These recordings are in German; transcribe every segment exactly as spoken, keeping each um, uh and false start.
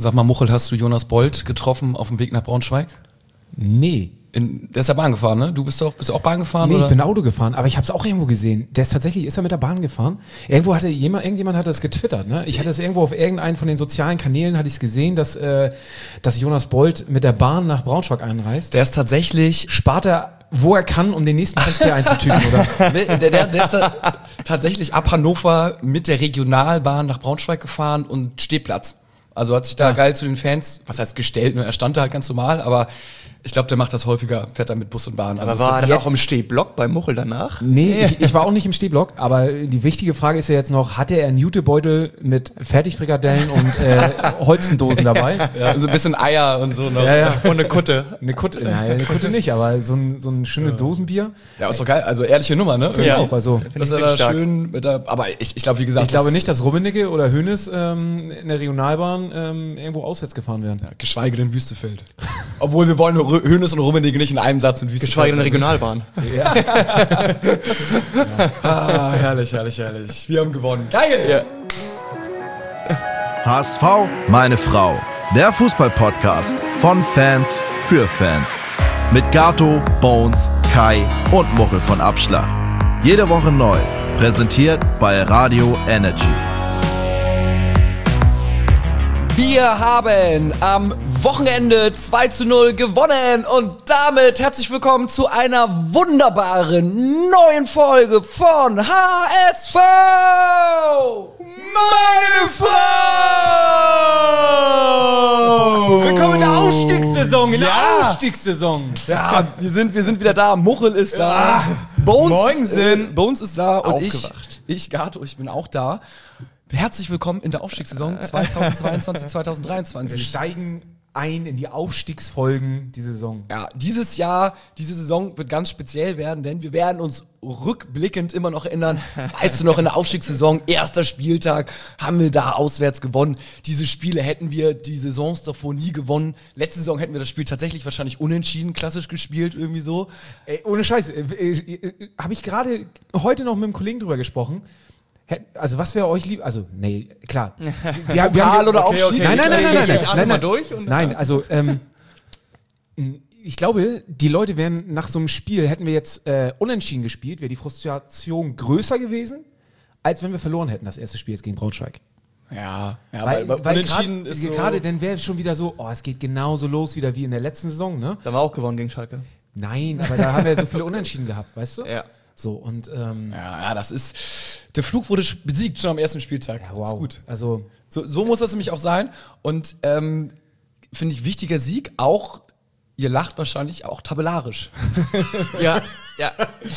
Sag mal, Muchel, hast du Jonas Bolt getroffen auf dem Weg nach Braunschweig? Nee. In, der ist ja Bahn gefahren, ne? Du bist doch, bist du auch Bahn gefahren? Nee, oder? ich bin Auto gefahren, aber ich habe es auch irgendwo gesehen. Der ist tatsächlich, ist er mit der Bahn gefahren? Irgendwo hatte jemand, irgendjemand hat das getwittert, ne? Ich hatte es irgendwo auf irgendeinen von den sozialen Kanälen, hatte ich es gesehen, dass, äh, dass Jonas Bolt mit der Bahn nach Braunschweig einreist. Der ist tatsächlich... Spart er, wo er kann, um den nächsten Transfer einzutüten, oder? der, der, der ist da tatsächlich ab Hannover mit der Regionalbahn nach Braunschweig gefahren und Stehplatz. Also hat sich da Ja. geil zu den Fans, was heißt gestellt, nur er stand da halt ganz normal, aber ich glaube, der macht das häufiger, fährt da mit Bus und Bahn. Also Aber war es er ist dann auch im Stehblock bei Muchel danach? Nee, ich, ich war auch nicht im Stehblock, aber die wichtige Frage ist ja jetzt noch, hatte er einen Jutebeutel mit Fertigfrikadellen und äh, Holzendosen dabei? ja, und so ein bisschen Eier und so noch. Ja, ja. Und eine Kutte. Eine Kutte, nein, eine Kutte nicht, aber so ein, so ein schönes Dosenbier. Ja, ist doch geil, also ehrliche Nummer, ne? Ja, auch, also Dass er da schön mit der, aber ich, ich glaube, wie gesagt, ich glaube das- nicht, dass Rummenigge oder Hoeneß ähm, in der Regionalbahn ähm, irgendwo auswärts gefahren werden. Ja, geschweige denn Wüstefeld. Obwohl wir wollen Rö- Hönes und Rummenigge nicht in einem Satz mit Wüstefeld. Geschweige denn Regionalbahn. Ah, herrlich, herrlich, herrlich. Wir haben gewonnen. Geil! Ja. H S V, meine Frau. Der Fußball-Podcast von Fans für Fans. Mit Gato, Bones, Kai und Muchel von Abschlag. Jede Woche neu. Präsentiert bei Radio Energy. Wir haben am Wochenende zwei zu null gewonnen und damit herzlich willkommen zu einer wunderbaren neuen Folge von H S V! Meine Frau! Willkommen in der Aufstiegssaison, in der Ja. Aufstiegssaison. Ja, wir sind, wir sind wieder da. Muchel ist da. Bones, Moinsen. äh, Bones ist da und Aufgewacht. ich, ich, Gato, ich bin auch da. Herzlich willkommen in der Aufstiegssaison zweitausendzweiundzwanzig, Wir zweitausenddreiundzwanzig. steigen ein in die Aufstiegsfolgen die Saison. Ja, dieses Jahr, diese Saison wird ganz speziell werden, denn wir werden uns rückblickend immer noch erinnern. Weißt du noch, in der Aufstiegssaison, erster Spieltag, haben wir da auswärts gewonnen. Diese Spiele hätten wir die Saisons davor nie gewonnen. Letzte Saison hätten wir das Spiel tatsächlich wahrscheinlich unentschieden, klassisch gespielt, irgendwie so. Ey, ohne Scheiß, äh, äh, äh, habe ich gerade heute noch mit einem Kollegen drüber gesprochen. Hä- Also was wäre euch lieb? Also nee, klar. Wir, wir Pokal oder okay, Aufstieg? okay. Nein, nein, nein, nein, nein, nein, Atme nein, mal nein. durch und- Nein, also ähm, ich glaube, die Leute wären nach so einem Spiel, hätten wir jetzt äh, unentschieden gespielt, wäre die Frustration größer gewesen, als wenn wir verloren hätten, das erste Spiel jetzt gegen Braunschweig. Ja, ja, Weil, weil unentschieden grad- ist so... gerade dann wäre es schon wieder so, oh, es geht genauso los wieder wie in der letzten Saison, ne? Da haben wir auch gewonnen gegen Schalke. Nein, aber da haben wir so viele Unentschieden gehabt, weißt du? Ja. So, und ähm, Ja, ja, das ist... Der Flug wurde sch- besiegt schon am ersten Spieltag. ja, Das wow. ist gut. Also, So, so muss das nämlich auch sein. Und ähm, finde ich, wichtiger Sieg, auch, ihr lacht wahrscheinlich auch tabellarisch. Ja. Ja.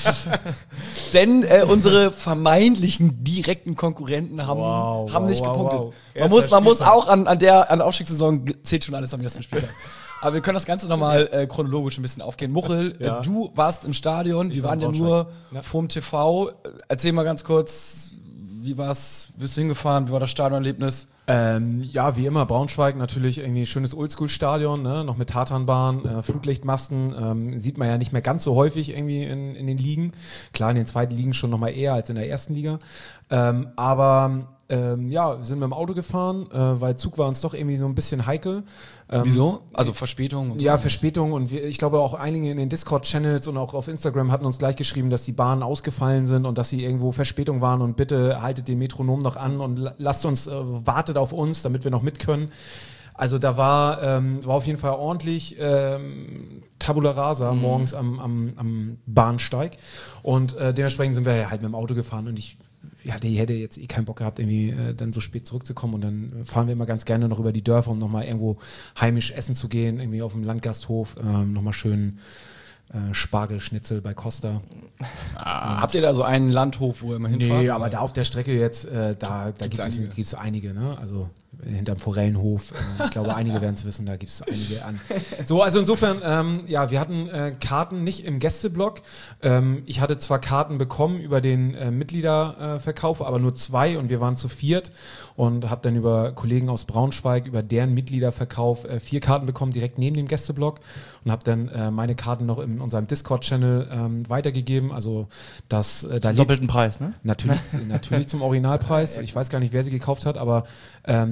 Denn äh, unsere vermeintlichen direkten Konkurrenten haben, Wow, haben wow, nicht wow, gepunktet. wow. Man, Erster muss, man muss Spieltag. auch an, an der an der Aufstiegssaison ge- zählt schon alles am ersten Spieltag. Aber wir können das Ganze nochmal äh, chronologisch ein bisschen aufgehen. Muchel, Ja. äh, du warst im Stadion, wir war waren in ja nur Ja. vorm T V. Äh, Erzähl mal ganz kurz, wie war's? Bist du hingefahren? Wie war das Stadionerlebnis? ähm, ja, wie immer, Braunschweig natürlich irgendwie schönes Oldschool-Stadion, ne? Noch mit Tatanbahn, äh, Flutlichtmasten, ähm, sieht man ja nicht mehr ganz so häufig irgendwie in, in den Ligen. Klar, in den zweiten Ligen schon noch mal eher als in der ersten Liga. Ähm, aber ähm, ja, wir sind mit dem Auto gefahren, äh, weil Zug war uns doch irgendwie so ein bisschen heikel. Ähm, Wieso? Also Verspätung und so. Ja, Verspätung und wir, ich glaube auch einige in den Discord-Channels und auch auf Instagram hatten uns gleich geschrieben, dass die Bahnen ausgefallen sind und dass sie irgendwo Verspätung waren und bitte haltet den Metronom noch an und la- lasst uns, äh, wartet auf uns, damit wir noch mit können. Also da war, ähm, war auf jeden Fall ordentlich ähm, Tabula Rasa morgens am, am, am Bahnsteig und äh, dementsprechend sind wir halt mit dem Auto gefahren und ich ja, die hätte jetzt eh keinen Bock gehabt, irgendwie äh, dann so spät zurückzukommen und dann fahren wir immer ganz gerne noch über die Dörfer, um nochmal irgendwo heimisch essen zu gehen, irgendwie auf dem Landgasthof, ähm, nochmal schön äh, Spargelschnitzel bei Costa. Ah, habt ihr da so einen Landhof, wo ihr immer hinfahrt? Nee, aber da auf der Strecke jetzt, äh, da, da Gibt's gibt es einige. gibt's einige, ne? Also äh, hinterm Forellenhof. Äh, ich glaube, einige werden es wissen, da gibt es einige an. So, also insofern, ähm, ja, wir hatten äh, Karten nicht im Gästeblock. Ähm, ich hatte zwar Karten bekommen über den äh, Mitgliederverkauf, aber nur zwei und wir waren zu viert und habe dann über Kollegen aus Braunschweig, über deren Mitgliederverkauf äh, vier Karten bekommen, direkt neben dem Gästeblock und habe dann äh, meine Karten noch in unserem Discord-Channel ähm, weitergegeben. Also das äh, da lebt Doppelten Preis, ne? Natürlich, natürlich zum Originalpreis. Ich weiß gar nicht, wer sie gekauft hat, aber ähm,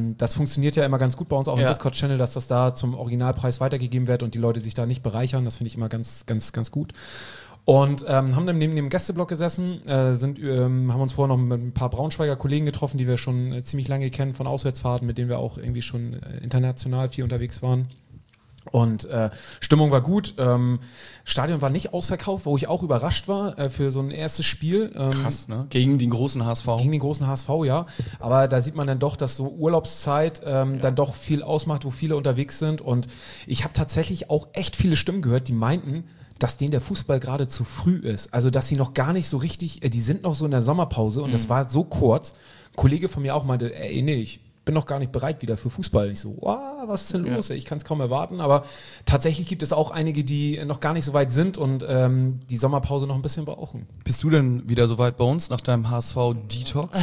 ähm, das funktioniert ja immer ganz gut bei uns auch Ja. im Discord-Channel, dass das da zum Originalpreis weitergegeben wird und die Leute sich da nicht bereichern. Das finde ich immer ganz, ganz, ganz gut. Und ähm, haben dann neben dem Gästeblock gesessen, äh, sind, ähm, haben uns vorher noch mit ein paar Braunschweiger Kollegen getroffen, die wir schon äh, ziemlich lange kennen von Auswärtsfahrten, mit denen wir auch irgendwie schon äh, international viel unterwegs waren. Und äh, Stimmung war gut. Ähm, Stadion war nicht ausverkauft, wo ich auch überrascht war äh, für so ein erstes Spiel. Ähm, Krass, ne? Gegen den großen H S V. Gegen den großen H S V, ja. Aber da sieht man dann doch, dass so Urlaubszeit ähm, ja. dann doch viel ausmacht, wo viele unterwegs sind. Und ich habe tatsächlich auch echt viele Stimmen gehört, die meinten, dass denen der Fußball gerade zu früh ist. Also, dass sie noch gar nicht so richtig, äh, die sind noch so in der Sommerpause und mhm. das war so kurz. Ein Kollege von mir auch meinte, ey, nee, ich bin noch gar nicht bereit wieder für Fußball. Ich so, wow, was ist denn Ja. los? Ich kann es kaum erwarten, aber tatsächlich gibt es auch einige, die noch gar nicht so weit sind und ähm, die Sommerpause noch ein bisschen brauchen. Bist du denn wieder so weit bei uns nach deinem H S V-Detox?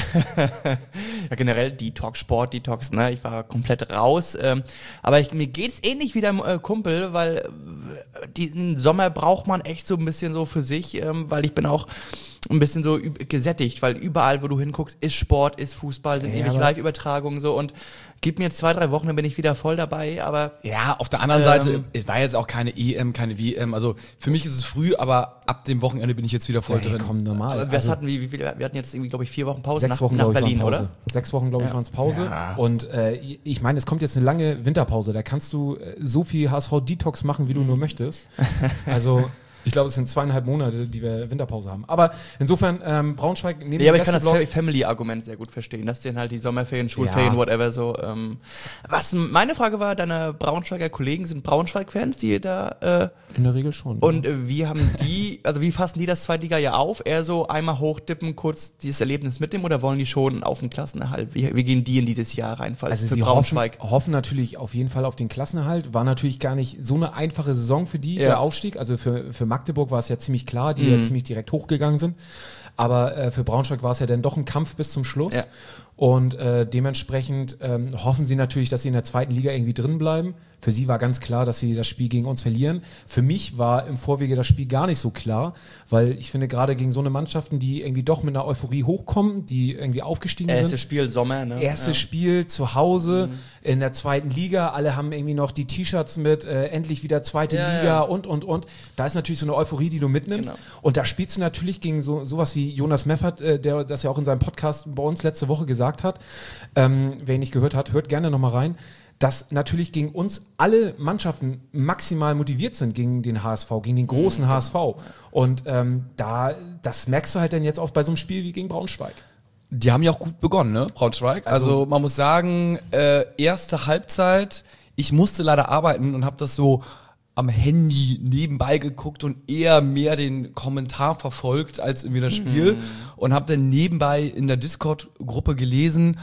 Ja, generell Detox, Sport, Detox, ne? Ich war komplett raus. Ähm, aber ich, mir geht's ähnlich wie deinem äh, Kumpel, weil äh, diesen Sommer braucht man echt so ein bisschen so für sich, ähm, weil ich bin auch ein bisschen so üb- gesättigt, weil überall, wo du hinguckst, ist Sport, ist Fußball, sind Ja, ewig aber- Live-Übertragungen so und gib mir jetzt zwei, drei Wochen, dann bin ich wieder voll dabei, aber Ja, auf der anderen Ähm, Seite, es war jetzt auch keine E M, keine W M. Also für mich ist es früh, aber ab dem Wochenende bin ich jetzt wieder voll Hey, drin. komm, normal. aber was Also, hatten wir, wie viele, wir hatten jetzt irgendwie, glaube ich, vier Wochen Pause Sechs nach, Wochen, nach glaube ich, Berlin, waren Pause. oder? Sechs Wochen, glaube ich, Ja. waren es Pause. Ja. Und äh, ich meine, es kommt jetzt eine lange Winterpause. Da kannst du äh, so viel H S V-Detox machen, wie du nur möchtest. Also, ich glaube, es sind zweieinhalb Monate, die wir Winterpause haben. Aber insofern, ähm, Braunschweig neben Ja, aber dem ich kann das Gästeblock- Fa- Family-Argument sehr gut verstehen, dass denen halt die Sommerferien, Schulferien, Ja. whatever so. Ähm, was meine Frage war, deine Braunschweiger Kollegen sind Braunschweig-Fans, die da äh, in der Regel schon. und äh, wie haben die, also wie fassen die das Zweitliga ja auf? Eher so einmal hochdippen, kurz dieses Erlebnis mitnehmen oder wollen die schon auf den Klassenerhalt? Wie, wie gehen die in dieses Jahr rein? Falls Also für sie hoffen, Braunschweig. hoffen natürlich auf jeden Fall auf den Klassenerhalt. War natürlich gar nicht so eine einfache Saison für die, Ja. der Aufstieg. Also für, für Magdeburg war es ja ziemlich klar, die Mhm. ja ziemlich direkt hochgegangen sind. Aber äh, für Braunschweig war es ja dann doch ein Kampf bis zum Schluss. Ja. Und äh, dementsprechend ähm, hoffen sie natürlich, dass sie in der zweiten Liga irgendwie drin bleiben. Für sie war ganz klar, dass sie das Spiel gegen uns verlieren. Für mich war im Vorwege das Spiel gar nicht so klar, weil ich finde, gerade gegen so eine Mannschaften, die irgendwie doch mit einer Euphorie hochkommen, die irgendwie aufgestiegen Erstes sind. Spiel Sommer, ne? Erstes Ja. Spiel zu Hause in der zweiten Liga. Alle haben irgendwie noch die T-Shirts mit, äh, endlich wieder zweite Ja, Liga ja. und, und, und. Da ist natürlich so eine Euphorie, die du mitnimmst. Genau. Und da spielst du natürlich gegen so sowas wie Jonas Meffert, äh, der das ja auch in seinem Podcast bei uns letzte Woche gesagt hat. Ähm, wer ihn nicht gehört hat, hört gerne nochmal rein. Dass natürlich gegen uns alle Mannschaften maximal motiviert sind gegen den H S V, gegen den großen H S V. Und ähm, da, das merkst du halt dann jetzt auch bei so einem Spiel wie gegen Braunschweig. Die haben ja auch gut begonnen, ne, Braunschweig. Also, Also- man muss sagen, äh, erste Halbzeit, ich musste leider arbeiten und habe das so am Handy nebenbei geguckt und eher mehr den Kommentar verfolgt als irgendwie das Spiel und habe dann nebenbei in der Discord-Gruppe gelesen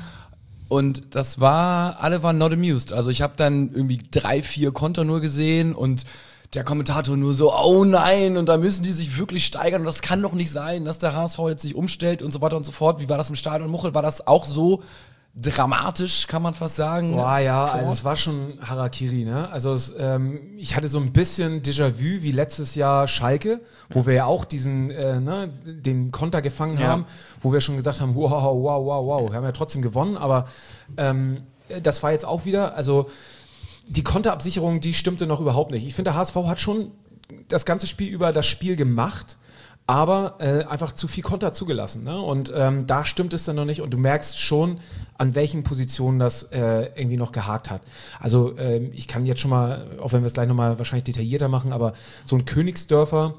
und das war, alle waren not amused. Also ich habe dann irgendwie drei, vier Konter nur gesehen und der Kommentator nur so, oh nein, und da müssen die sich wirklich steigern und das kann doch nicht sein, dass der H S V jetzt sich umstellt und so weiter und so fort. Wie war das im Stadion, Muchel? War das auch so dramatisch, kann man fast sagen? Boah, ja, vor also Ort? es war schon Harakiri, ne? Also es, ähm, ich hatte so ein bisschen Déjà-vu wie letztes Jahr Schalke, wo wir ja auch diesen, äh, ne, den Konter gefangen Ja. haben, wo wir schon gesagt haben, wow, wow, wow, wow, wir haben ja trotzdem gewonnen, aber ähm, das war jetzt auch wieder, also die Konterabsicherung, die stimmte noch überhaupt nicht. Ich finde, der H S V hat schon das ganze Spiel über das Spiel gemacht, aber äh, einfach zu viel Konter zugelassen. Ne? Und ähm, da stimmt es dann noch nicht und du merkst schon, an welchen Positionen das äh, irgendwie noch gehakt hat. Also ähm, ich kann jetzt schon mal, auch wenn wir es gleich nochmal wahrscheinlich detaillierter machen, aber so ein Königsdörfer,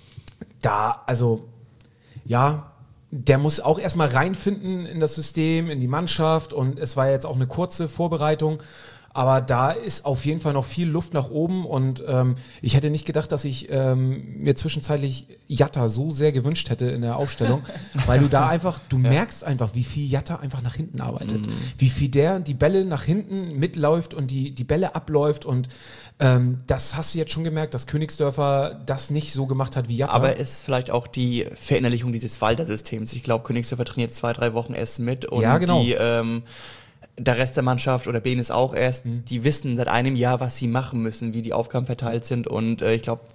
da, also ja, der muss auch erstmal reinfinden in das System, in die Mannschaft und es war jetzt auch eine kurze Vorbereitung. Aber da ist auf jeden Fall noch viel Luft nach oben und ähm, ich hätte nicht gedacht, dass ich ähm, mir zwischenzeitlich Jatta so sehr gewünscht hätte in der Aufstellung, weil du da einfach, du ja. merkst einfach, wie viel Jatta einfach nach hinten arbeitet, mhm. wie viel der die Bälle nach hinten mitläuft und die, die Bälle abläuft und ähm, das hast du jetzt schon gemerkt, dass Königsdörfer das nicht so gemacht hat wie Jatta. Aber ist vielleicht auch die Verinnerlichung dieses Walter-Systems. Ich glaube, Königsdörfer trainiert zwei, drei Wochen erst mit und ja, genau. die ähm, der Rest der Mannschaft oder Benes auch erst, mhm. die wissen seit einem Jahr, was sie machen müssen, wie die Aufgaben verteilt sind und äh, ich glaube,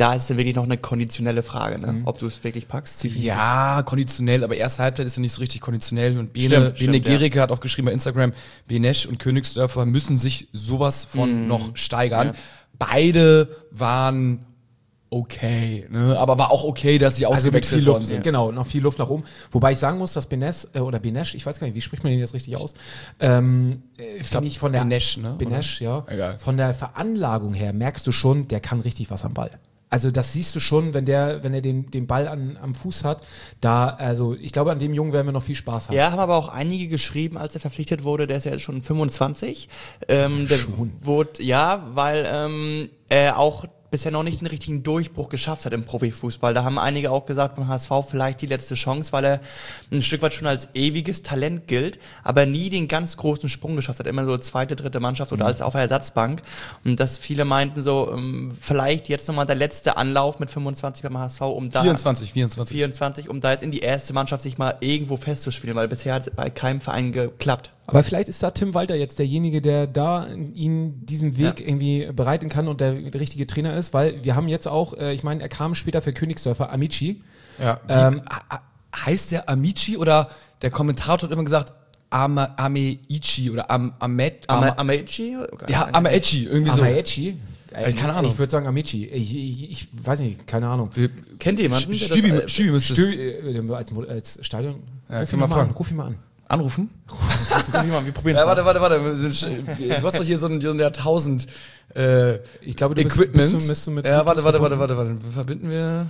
da ist es wirklich noch eine konditionelle Frage, ne? Mhm. Ob du es wirklich packst. Ja, konditionell, aber erste Halbzeit ist ja nicht so richtig konditionell. Und Bene, Stimmt, Bene stimmt, Gericke ja. hat auch geschrieben bei Instagram, Benesch und Königsdörfer müssen sich sowas von mm. noch steigern. Ja. Beide waren okay, ne? Aber war auch okay, dass sie ausgewechselt also worden sind. Genau, noch viel Luft nach oben. Wobei ich sagen muss, dass Benes, äh, oder Benesch, ich weiß gar nicht, wie spricht man den jetzt richtig aus? Ähm, ich finde ich von der Benesch, ne? Benesch, ja. Egal. Von der Veranlagung her merkst du schon, der kann richtig was am Ball. Also das siehst du schon, wenn der, wenn er den, den Ball an, am Fuß hat. Da, also ich glaube, an dem Jungen werden wir noch viel Spaß haben. Ja, haben aber auch einige geschrieben, als er verpflichtet wurde, der ist ja jetzt schon fünfundzwanzig. Ähm, der schon? Wurde, ja, weil ähm, er auch bisher noch nicht den richtigen Durchbruch geschafft hat im Profifußball. Da haben einige auch gesagt, beim H S V vielleicht die letzte Chance, weil er ein Stück weit schon als ewiges Talent gilt, aber nie den ganz großen Sprung geschafft hat. Immer so zweite, dritte Mannschaft oder mhm. als auf der Ersatzbank. Und dass viele meinten so, ähm, vielleicht jetzt nochmal der letzte Anlauf mit fünfundzwanzig beim H S V, um da... vierundzwanzig, vierundzwanzig. vierundzwanzig, um da jetzt in die erste Mannschaft sich mal irgendwo festzuspielen, weil bisher hat es bei keinem Verein geklappt. Aber vielleicht ist da Tim Walter jetzt derjenige, der da ihn diesen Weg ja. irgendwie bereiten kann und der, der richtige Trainer ist, weil wir haben jetzt auch, äh, ich meine, er kam später für Königsdörfer, Amici. Ja. Ähm, heißt der Amici oder der Kommentator hat immer gesagt Ama, Ameichi oder Am, Amet, Am, Ama, Ameichi? Ja, Ameichi, irgendwie so. Ameichi? Äh, keine Ahnung. Ich würde sagen Amici. Ich, ich, ich weiß nicht, keine Ahnung. Wir, Kennt ihr jemanden? Stübi, das, Stübi müsste Stübi, als, als Stadion. Ja, ruf, ihn mal fragen. An, ruf ihn mal an. Anrufen? Wir probieren ja, warte, warte, warte. Du hast doch hier so ein, so ein Jahrtausend äh, ich glaube, du Equipment. Bist, bist du, bist du mit ja, warte, warte, warte, warte, warte. Verbinden wir.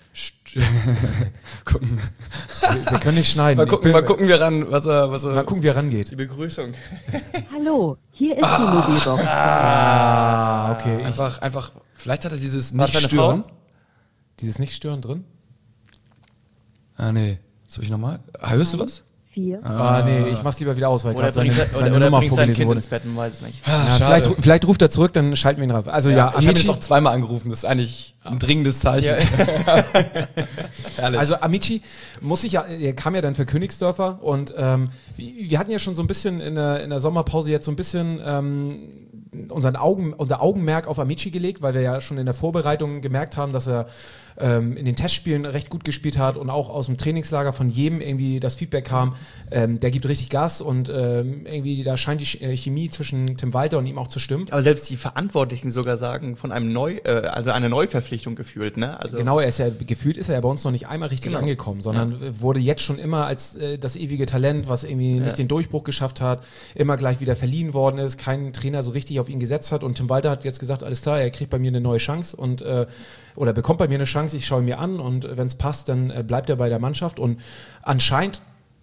gucken. Wir, wir können nicht schneiden. Mal gucken, bin, mal gucken wir ran, was er, was er. Mal gucken, wie er rangeht. Die Begrüßung. Hallo, hier ist ah, die Mobilbox. Ah, okay. Einfach, einfach. Vielleicht hat er dieses Nicht-Stören. Dieses Nicht-Stören drin? Ah, nee. Soll ich nochmal? Hörst du was? Vier. Ah, nee, ich mach's lieber wieder aus, weil oder gerade seine, oder, seine oder Nummer bringt sein vorgelesen Kind wurde. ins Bett, man weiß es nicht. Ja, vielleicht, vielleicht ruft er zurück, dann schalten wir ihn drauf. Also ja, ja ja ich habe jetzt auch zweimal angerufen, das ist eigentlich ein dringendes Zeichen. Ja. Also Amici muss ich ja, er kam ja dann für Königsdörfer und ähm, wir hatten ja schon so ein bisschen in der, in der Sommerpause jetzt so ein bisschen ähm, unseren Augen, unser Augenmerk auf Amici gelegt, weil wir ja schon in der Vorbereitung gemerkt haben, dass er ähm, in den Testspielen recht gut gespielt hat und auch aus dem Trainingslager von jedem irgendwie das Feedback kam, ähm, der gibt richtig Gas und ähm, irgendwie da scheint die Chemie zwischen Tim Walter und ihm auch zu stimmen. Aber selbst die Verantwortlichen sogar sagen, von einem Neu, äh, also einer Neuverpflichtung gefühlt, ne? Also genau, er ist ja, gefühlt ist er ja bei uns noch nicht einmal richtig genau. angekommen, sondern ja. wurde jetzt schon immer als äh, das ewige Talent, was irgendwie ja. nicht den Durchbruch geschafft hat, immer gleich wieder verliehen worden ist, kein Trainer so richtig auf ihn gesetzt hat und Tim Walter hat jetzt gesagt, alles klar, er kriegt bei mir eine neue Chance und äh, oder bekommt bei mir eine Chance, ich schaue ihn mir an und wenn es passt, dann äh, bleibt er bei der Mannschaft und anscheinend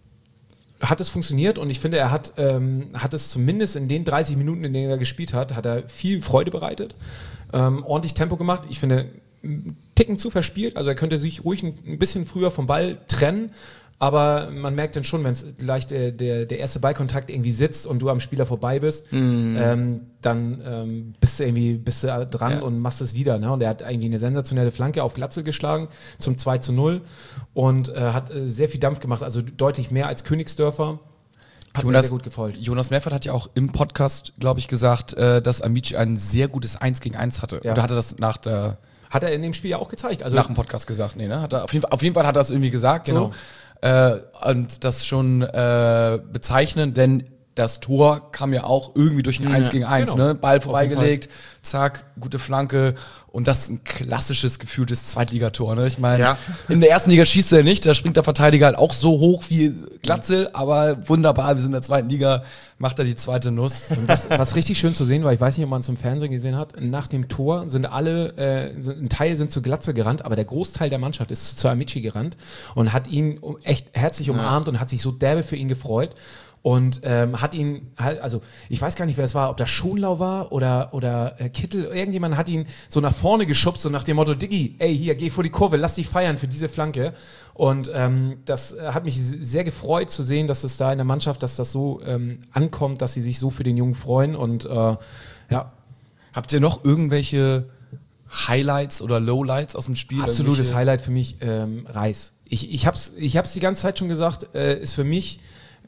hat es funktioniert und ich finde, er hat, ähm, hat es zumindest in den dreißig Minuten, in denen er gespielt hat, hat er viel Freude bereitet, ähm, ordentlich Tempo gemacht. Ich finde, einen Ticken zu verspielt, also er könnte sich ruhig ein, ein bisschen früher vom Ball trennen, aber man merkt dann schon, wenn es gleich der, der, der erste Ballkontakt irgendwie sitzt und du am Spieler vorbei bist, mm. ähm, dann ähm, bist du irgendwie bist du dran ja. und machst es wieder. Ne? Und er hat irgendwie eine sensationelle Flanke auf Glatzel geschlagen zum zwei zu null und äh, hat äh, sehr viel Dampf gemacht, also deutlich mehr als Königsdörfer. Hat Jonas, mir sehr gut gefallen. Jonas Meffert hat ja auch im Podcast, glaube ich, gesagt, äh, dass Amici ein sehr gutes eins gegen eins hatte. Ja. Oder hatte das nach der... Hat er in dem Spiel ja auch gezeigt. Also nach dem Podcast gesagt, nee, ne? Hat er, auf, jeden Fall, auf jeden Fall hat er das irgendwie gesagt. Genau. So. Äh, und das schon äh, bezeichnend, denn das Tor kam ja auch irgendwie durch ein ja, eins gegen eins, genau. ne? Ball vorbeigelegt, zack, gute Flanke und das ist ein klassisches gefühltes Zweitligator, ne? Ich meine, ja. in der ersten Liga schießt er nicht, da springt der Verteidiger halt auch so hoch wie Glatzel, aber wunderbar, wir sind in der zweiten Liga, macht er die zweite Nuss. Und was, was richtig schön zu sehen war, ich weiß nicht, ob man es im Fernsehen gesehen hat, nach dem Tor sind alle, äh, sind, ein Teil sind zu Glatzel gerannt, aber der Großteil der Mannschaft ist zu, zu Amici gerannt und hat ihn echt herzlich umarmt ja. und hat sich so derbe für ihn gefreut. Und ähm, hat ihn halt, also ich weiß gar nicht, wer es war, ob das Schonlau war oder, oder äh, Kittel, irgendjemand hat ihn so nach vorne geschubst, so nach dem Motto, Diggi, ey, hier, geh vor die Kurve, lass dich feiern für diese Flanke. Und ähm, das äh, hat mich sehr gefreut zu sehen, dass es da in der Mannschaft, dass das so ähm, ankommt, dass sie sich so für den Jungen freuen und äh, ja. Habt ihr noch irgendwelche Highlights oder Lowlights aus dem Spiel? Absolutes irgendwelche? Highlight für mich, ähm, Reis. Ich, ich hab's, ich hab's die ganze Zeit schon gesagt, äh, ist für mich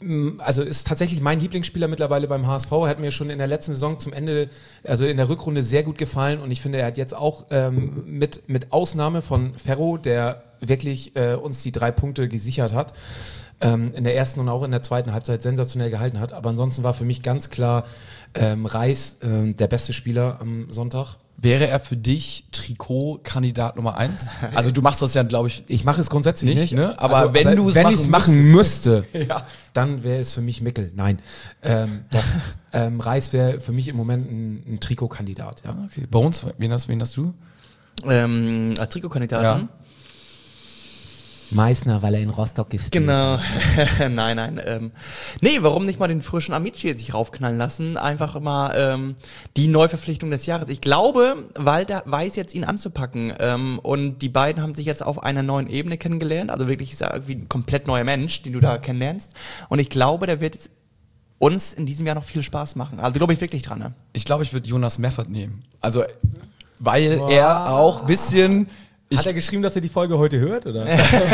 Also ist tatsächlich mein Lieblingsspieler mittlerweile beim H S V. Er hat mir schon in der letzten Saison zum Ende, also in der Rückrunde sehr gut gefallen und ich finde, er hat jetzt auch ähm, mit, mit Ausnahme von Ferro, der wirklich äh, uns die drei Punkte gesichert hat, ähm, in der ersten und auch in der zweiten Halbzeit sensationell gehalten hat. Aber ansonsten war für mich ganz klar ähm, Reis äh, der beste Spieler am Sonntag. Wäre er für dich Trikotkandidat Nummer eins? Also du machst das ja, glaube ich, Ich mache es grundsätzlich nicht, nicht, ne? Aber also, wenn aber du es wenn machen ich's machen müsste, Ja. dann wäre es für mich Mickel. Nein, ähm, doch. ähm, Reis wäre für mich im Moment ein, ein Trikotkandidat. Ja. Okay. Bones, wen hast, wen hast du? Ähm, als Trikotkandidaten? Meißner, weil er in Rostock gespielt Genau. nein, nein. Ähm, nee, warum nicht mal den frischen Amici sich raufknallen lassen? Einfach mal ähm, die Neuverpflichtung des Jahres. Ich glaube, Walter weiß jetzt, ihn anzupacken. Ähm, und die beiden haben sich jetzt auf einer neuen Ebene kennengelernt. Also wirklich ist er irgendwie ein komplett neuer Mensch, den du da kennenlernst. Und ich glaube, der wird uns in diesem Jahr noch viel Spaß machen. Also glaube ich wirklich dran. Ne? Ich glaube, ich würde Jonas Meffert nehmen. Also, weil er auch ein bisschen... Hat er geschrieben, dass er die Folge heute hört, oder?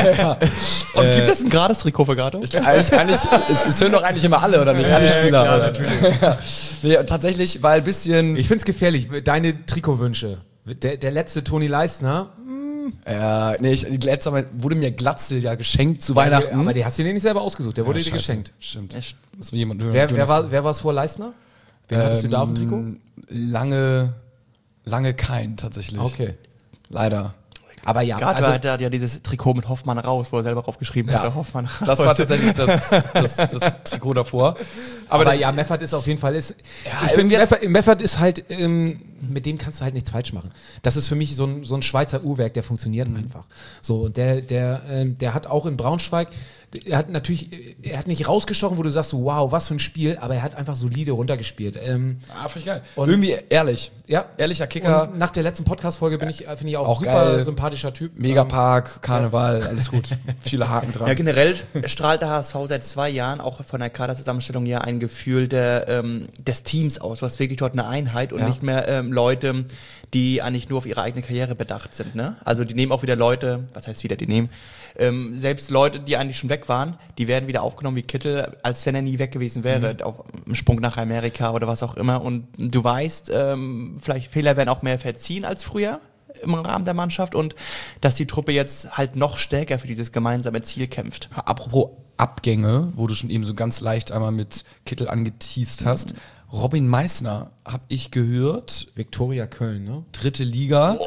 Und äh, gibt es ein gratis Trikot für Gato? eigentlich, eigentlich, es, es hören doch eigentlich immer alle, oder nicht? Alle Spieler. Klar, natürlich. nee, tatsächlich, weil ein bisschen... Ich finde es gefährlich. Deine Trikotwünsche. Der, der letzte Toni Leistner. Ja, nee, ich, die letzte Mal wurde mir Glatzel ja geschenkt zu Weihnachten. Aber die hast du dir nicht selber ausgesucht. Der wurde Ja, dir scheiße. geschenkt. Stimmt. Ja, st- Muss mir jemand hören. Wer, wer war wer war es vor Leistner? Wen hattest du da auf dem Trikot? Ähm, Lange, lange kein, tatsächlich. Okay. Leider. Aber ja, Gato also, hat ja ja dieses Trikot mit Hoffmann raus, wo er selber draufgeschrieben Ja. hat. Hoffmann raus. Das war tatsächlich das, das, das Trikot davor. aber, der- ja, Meffert ist auf jeden Fall, ist, Ja, ich finde, irgendwie jetzt- Meffert, Meffert ist halt, ähm, mit dem kannst du halt nichts falsch machen. Das ist für mich so ein, so ein Schweizer Uhrwerk, der funktioniert einfach. So, und der, der, ähm, der hat auch in Braunschweig, er hat natürlich, er hat nicht rausgestochen, wo du sagst, so, wow, was für ein Spiel, aber er hat einfach solide runtergespielt. Ähm, Ah, finde ich geil. Und- Irgendwie ehrlich. ja. Ehrlicher Kicker. Und nach der letzten Podcast-Folge bin ich, äh, finde ich auch, Auch super geil. sympathischer Typ. Ähm, Megapark, Karneval, alles gut. Viele Haken dran. Ja, generell strahlt der H S V seit zwei Jahren auch von der Kaderzusammenstellung ja ein Gefühl der, ähm, des Teams aus. Du hast wirklich dort eine Einheit und Ja. nicht mehr ähm, Leute, die eigentlich nur auf ihre eigene Karriere bedacht sind. Ne? Also die nehmen auch wieder Leute, was heißt wieder, die nehmen, ähm, selbst Leute, die eigentlich schon weg waren, die werden wieder aufgenommen wie Kittel, als wenn er nie weg gewesen wäre, Mhm. auf dem Sprung nach Amerika oder was auch immer. Und du weißt, ähm, vielleicht Fehler werden auch mehr verziehen als früher im Rahmen der Mannschaft und dass die Truppe jetzt halt noch stärker für dieses gemeinsame Ziel kämpft. Apropos Abgänge, wo du schon eben so ganz leicht einmal mit Kittel angeteased hast. Robin Meissner, habe ich gehört, Viktoria Köln, ne? dritte Liga.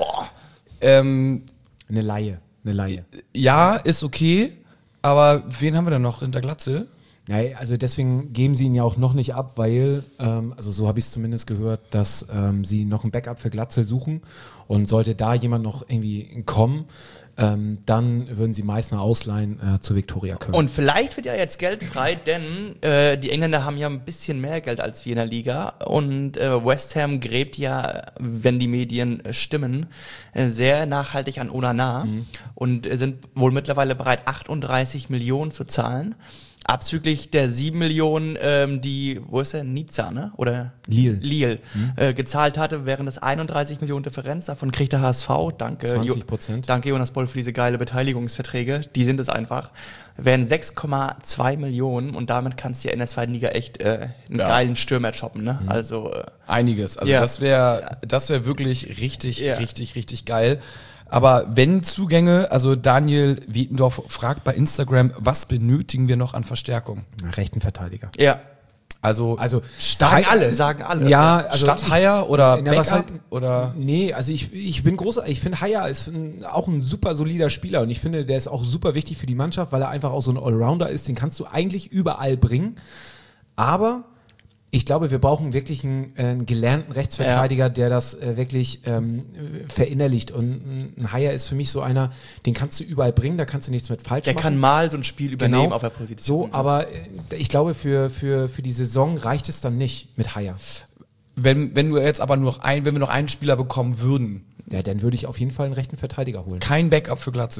Ähm, Eine Laie. Eine Laie. ja, ist okay, aber wen haben wir denn noch hinter Glatzel? Ja, also deswegen geben sie ihn ja auch noch nicht ab, weil, ähm, also so habe ich es zumindest gehört, dass ähm, sie noch ein Backup für Glatzel suchen und sollte da jemand noch irgendwie kommen, ähm, dann würden sie Meißner ausleihen äh, zu Viktoria Köln. Und vielleicht wird ja jetzt Geld frei, denn äh, die Engländer haben ja ein bisschen mehr Geld als wir in der Liga und äh, West Ham gräbt ja, wenn die Medien äh, stimmen, äh, sehr nachhaltig an Onana und äh, sind wohl mittlerweile bereit, achtunddreißig Millionen zu zahlen. Abzüglich der sieben Millionen, ähm, die, wo ist er, Nizza, ne? Oder Lille. Lille äh, gezahlt hatte, wären das einunddreißig Millionen Differenz. Davon kriegt der H S V, danke, zwanzig Prozent. danke Jonas Boll für diese geile Beteiligungsverträge. Die sind es einfach. Wären sechs Komma zwei Millionen und damit kannst du ja in der zweiten Liga echt äh, einen Ja. geilen Stürmer choppen, ne? Also, äh, Einiges. Also Ja. das wäre das wäre wirklich richtig, Ja. richtig, richtig geil. Aber wenn Zugänge, also Daniel Wietendorf fragt bei Instagram, was benötigen wir noch an Verstärkung? Rechten Verteidiger. ja. Also, Also Sagen alle, sagen alle. Ja, also Stadtheier oder Na, was Backup halt- oder Nee, also ich, ich bin groß, ich finde Haya ist ein, auch ein super solider Spieler und ich finde, der ist auch super wichtig für die Mannschaft, weil er einfach auch so ein Allrounder ist, den kannst du eigentlich überall bringen. Aber ich glaube, wir brauchen wirklich einen, äh, einen gelernten Rechtsverteidiger, der das äh, wirklich ähm, verinnerlicht. Und ein Haya ist für mich so einer, den kannst du überall bringen, da kannst du nichts mit falsch Der machen. kann mal so ein Spiel übernehmen Genau. auf der Position. So, aber äh, ich glaube, für, für, für die Saison reicht es dann nicht mit Haya. wenn, wenn du jetzt aber nur noch ein, wenn wir noch einen Spieler bekommen würden, Ja, dann würde ich auf jeden Fall einen rechten Verteidiger holen. kein Backup für Glatzel. Nein.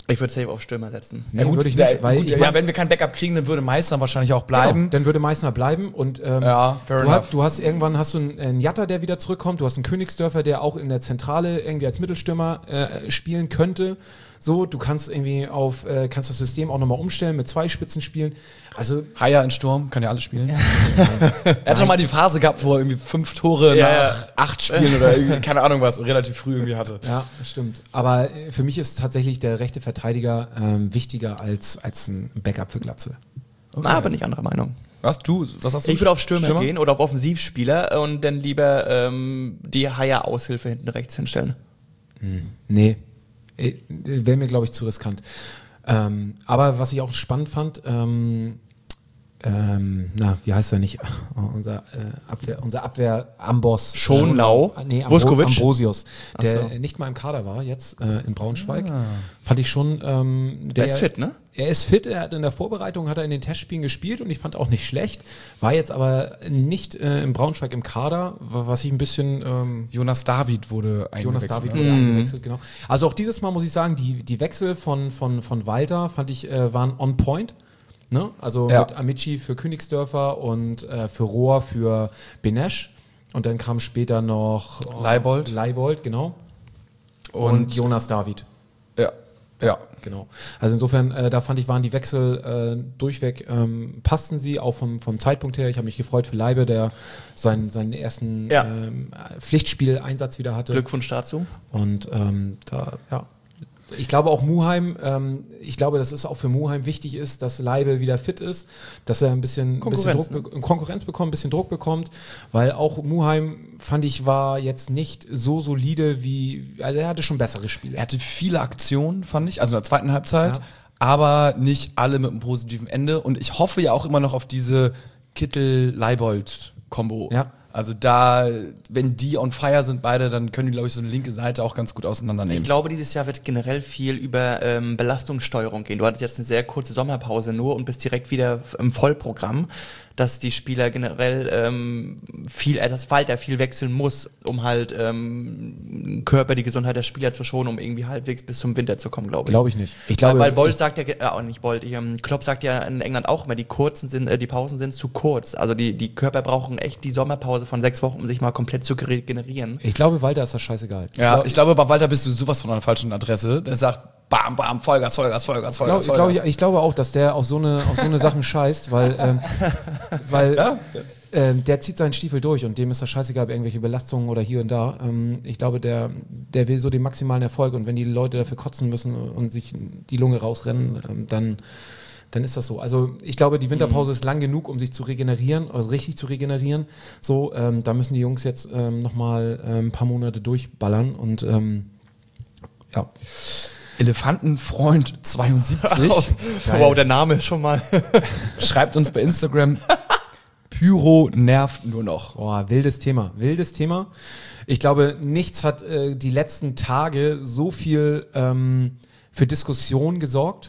Ich würde safe auf Stürmer setzen. Nee, würde ich ja, nicht, weil gut, ich ja, mein- wenn wir kein Backup kriegen, dann würde Meissner wahrscheinlich auch bleiben. Genau, dann würde Meißner bleiben und ähm, Ja, fair du, enough. hast, du hast irgendwann hast du einen, einen Jatta, der wieder zurückkommt, du hast einen Königsdörfer, der auch in der Zentrale irgendwie als Mittelstürmer äh, spielen könnte. So, du kannst irgendwie auf, äh, kannst das System auch nochmal umstellen, mit zwei Spitzen spielen. Also Haya in Sturm, kann ja alles spielen. Er hat schon mal die Phase gehabt, wo er irgendwie fünf Tore Ja, nach ja. acht Spielen oder irgendwie, keine Ahnung was, relativ früh irgendwie hatte. ja, das stimmt. Aber äh, für mich ist tatsächlich der rechte Verteidiger ähm, wichtiger als, als ein Backup für Glatze. Na, bin ich anderer Meinung. Was, du, was hast du? Ich würde auf Stürmer, gehen oder auf Offensivspieler und dann lieber ähm, die Haya-Aushilfe hinten rechts hinstellen. Nee, äh, wäre mir, glaube ich, zu riskant. Ähm, aber was ich auch spannend fand, ähm, ähm, na, wie heißt er nicht? Oh, unser äh, Abwehr, unser Abwehr-Amboss. Schonlau? Ah, Nee, Ambro Vuskovic? Ambrosius, der Ach so. nicht mal im Kader war, jetzt äh, in Braunschweig. Fand ich schon. Ähm, der, Der ist fit, ne? Er ist fit, er hat in der Vorbereitung hat er in den Testspielen gespielt und ich fand auch nicht schlecht, war jetzt aber nicht äh, im Braunschweig im Kader, wa- was ich ein bisschen ähm, Jonas David wurde Jonas eingewechselt. David ne? wurde eingewechselt, genau. Also auch dieses Mal muss ich sagen, die, die Wechsel von, von, von Walter fand ich, äh, waren on point. Ne? Also Ja. mit Amici für Königsdörfer und äh, für Rohr für Benesch. Und dann kam später noch äh, Leibold. Leibold, genau. Und, Und- Jonas David. Ja, ja. Genau. Also insofern, äh, da fand ich, waren die Wechsel äh, durchweg, ähm, passten sie, auch vom, vom Zeitpunkt her. Ich habe mich gefreut für Leibe, der seinen, seinen ersten Ja. ähm, Pflichtspieleinsatz wieder hatte. Glückwunsch dazu. Und ähm, da, ja. Ich glaube auch Muheim, ähm, ich glaube, dass es auch für Muheim wichtig ist, dass Leibe wieder fit ist, dass er ein bisschen, ein bisschen Konkurrenz, Druck, be- Konkurrenz bekommt, ein bisschen Druck bekommt, weil auch Muheim, fand ich, war jetzt nicht so solide wie, also er hatte schon bessere Spiele. Er hatte viele Aktionen, fand ich, also in der zweiten Halbzeit, Ja. aber nicht alle mit einem positiven Ende. Und ich hoffe ja auch immer noch auf diese Kittel-Leibold-Kombo. Ja. Also da, wenn die on fire sind beide, dann können die, glaube ich, so eine linke Seite auch ganz gut auseinandernehmen. Ich glaube, dieses Jahr wird generell viel über ähm, Belastungssteuerung gehen. Du hattest jetzt eine sehr kurze Sommerpause nur und bist direkt wieder im Vollprogramm, dass die Spieler generell ähm, viel, äh, dass Walter viel wechseln muss, um halt ähm, Körper, die Gesundheit der Spieler zu schonen, um irgendwie halbwegs bis zum Winter zu kommen, glaube ich. Glaube ich nicht. Ich glaube, weil, weil Bolt sagt ja, äh, auch nicht Bolt, ich, ähm, Klopp sagt ja in England auch immer, die kurzen sind, äh, die Pausen sind zu kurz. Also die, die Körper brauchen echt die Sommerpause von sechs Wochen, um sich mal komplett zu regenerieren. ich glaube, Walter ist das scheißegal. ja, ich glaube, bei Walter bist du sowas von einer falschen Adresse. Der sagt, bam, bam, Vollgas, Vollgas, Vollgas, Ich, Vollgas, glaub, ich, Vollgas. glaub, ich glaube auch, dass der auf so eine, auf so eine Sachen scheißt, weil, ähm, weil Ja? ähm, der zieht seinen Stiefel durch und dem ist das scheißegal, ob irgendwelche Belastungen oder hier und da. Ähm, ich glaube, der, der will so den maximalen Erfolg und wenn die Leute dafür kotzen müssen und sich die Lunge rausrennen, ähm, dann, dann ist das so. Also ich glaube, die Winterpause ist lang genug, um sich zu regenerieren, also richtig zu regenerieren. So, ähm, da müssen die Jungs jetzt ähm, nochmal ähm, ein paar Monate durchballern und ähm, ja. Elefantenfreund zweiundsiebzig Wow, der Name ist schon mal. schreibt uns bei Instagram, Pyro nervt nur noch. Boah, wildes Thema, wildes Thema. Ich glaube, nichts hat äh, die letzten Tage so viel ähm, für Diskussion gesorgt.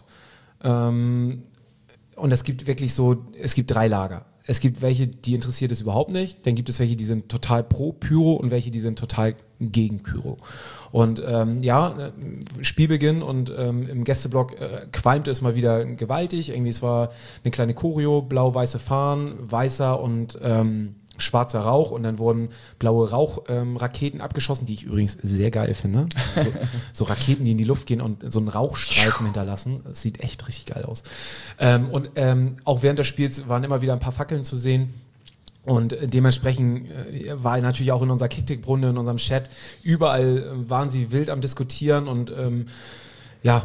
Ähm, und es gibt wirklich so, es gibt drei Lager. Es gibt welche, die interessiert es überhaupt nicht. Dann gibt es welche, die sind total pro Pyro und welche, die sind total gegen Pyro. Und ähm, ja, äh, Spielbeginn und ähm, im Gästeblock äh, qualmte es mal wieder gewaltig. Irgendwie, es war eine kleine Choreo, blau-weiße Fahnen, weißer und ähm, schwarzer Rauch und dann wurden blaue Rauchraketen ähm, Raketen abgeschossen, die ich übrigens sehr geil finde. So, so Raketen, die in die Luft gehen und so einen Rauchstreifen hinterlassen. Das sieht echt richtig geil aus. Ähm, und ähm, auch während des Spiels waren immer wieder ein paar Fackeln zu sehen. Und äh, dementsprechend äh, war natürlich auch in unserer Kicktick-Runde, in unserem Chat, überall äh, waren sie wild am Diskutieren und ähm, ja,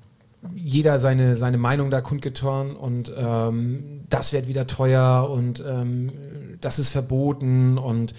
jeder seine, seine Meinung da kundgetan und ähm, das wird wieder teuer und ähm, das ist verboten und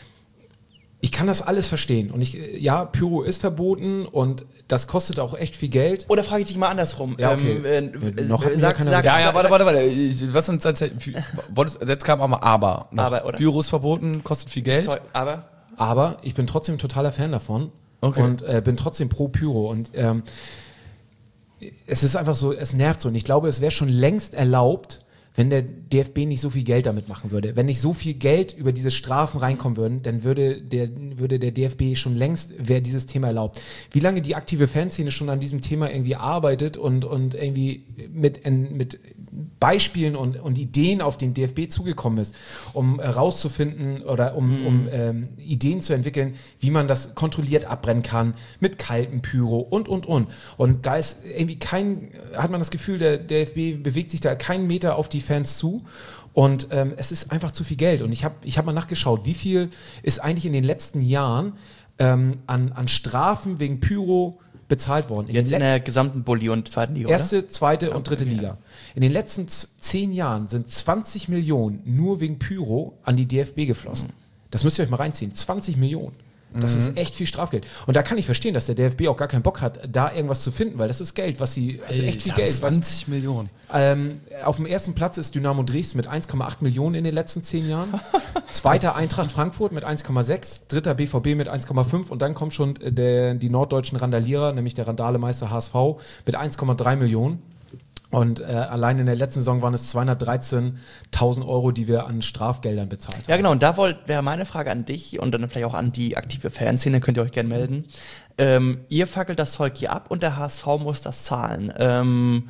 ich kann das alles verstehen und ich, ja, Pyro ist verboten und das kostet auch echt viel Geld. Oder frage ich dich mal andersrum. Ja, okay. Ähm, äh, Ja, noch hat mir sagst, keiner sagst, Ja, ja, warte, warte, warte. Ich- Was sind jetzt, wolltest- jetzt kam auch mal Aber. noch. Aber, oder? Pyro ist verboten, kostet viel Geld. Toll, aber Aber ich bin trotzdem totaler Fan davon Okay. und äh, bin trotzdem pro Pyro und ähm, es ist einfach so, es nervt so und ich glaube, es wäre schon längst erlaubt, wenn der D F B nicht so viel Geld damit machen würde. Wenn nicht so viel Geld über diese Strafen reinkommen würden, dann würde der, würde der D F B schon längst, wäre dieses Thema erlaubt. Wie lange die aktive Fanszene schon an diesem Thema irgendwie arbeitet und, und irgendwie mit, mit Beispielen und, und Ideen auf den D F B zugekommen ist, um herauszufinden oder um, mhm. um ähm, Ideen zu entwickeln, wie man das kontrolliert abbrennen kann, mit kaltem Pyro und, und, und. Und da ist irgendwie kein, hat man das Gefühl, der D F B bewegt sich da keinen Meter auf die Fans zu. Und ähm, es ist einfach zu viel Geld. Und ich habe ich hab mal nachgeschaut, wie viel ist eigentlich in den letzten Jahren ähm, an, an Strafen wegen Pyro bezahlt worden. In Jetzt in der gesamten Bulli- und zweiten Liga, Erste, oder? zweite Okay, und dritte ja. Liga. In den letzten z- zehn Jahren sind zwanzig Millionen nur wegen Pyro an die D F B geflossen. Mhm. Das müsst ihr euch mal reinziehen. zwanzig Millionen. Das mhm. ist echt viel Strafgeld. Und da kann ich verstehen, dass der D F B auch gar keinen Bock hat, da irgendwas zu finden, weil das ist Geld, was sie, also echt viel Geld. zwanzig Millionen. Ähm, auf dem ersten Platz ist Dynamo Dresden mit eins Komma acht Millionen in den letzten zehn Jahren. Zweiter Eintracht Frankfurt mit eins Komma sechs. Dritter B V B mit eins Komma fünf. Und dann kommen schon der, die norddeutschen Randalierer, nämlich der Randalemeister H S V mit eins Komma drei Millionen. Und äh, allein in der letzten Saison waren es zweihundertdreizehntausend Euro, die wir an Strafgeldern bezahlt haben. Ja, genau. Und da wollt, wäre meine Frage an dich und dann vielleicht auch an die aktive Fanszene, könnt ihr euch gerne melden. Ähm, ihr fackelt das Zeug hier ab und der H S V muss das zahlen. Ähm,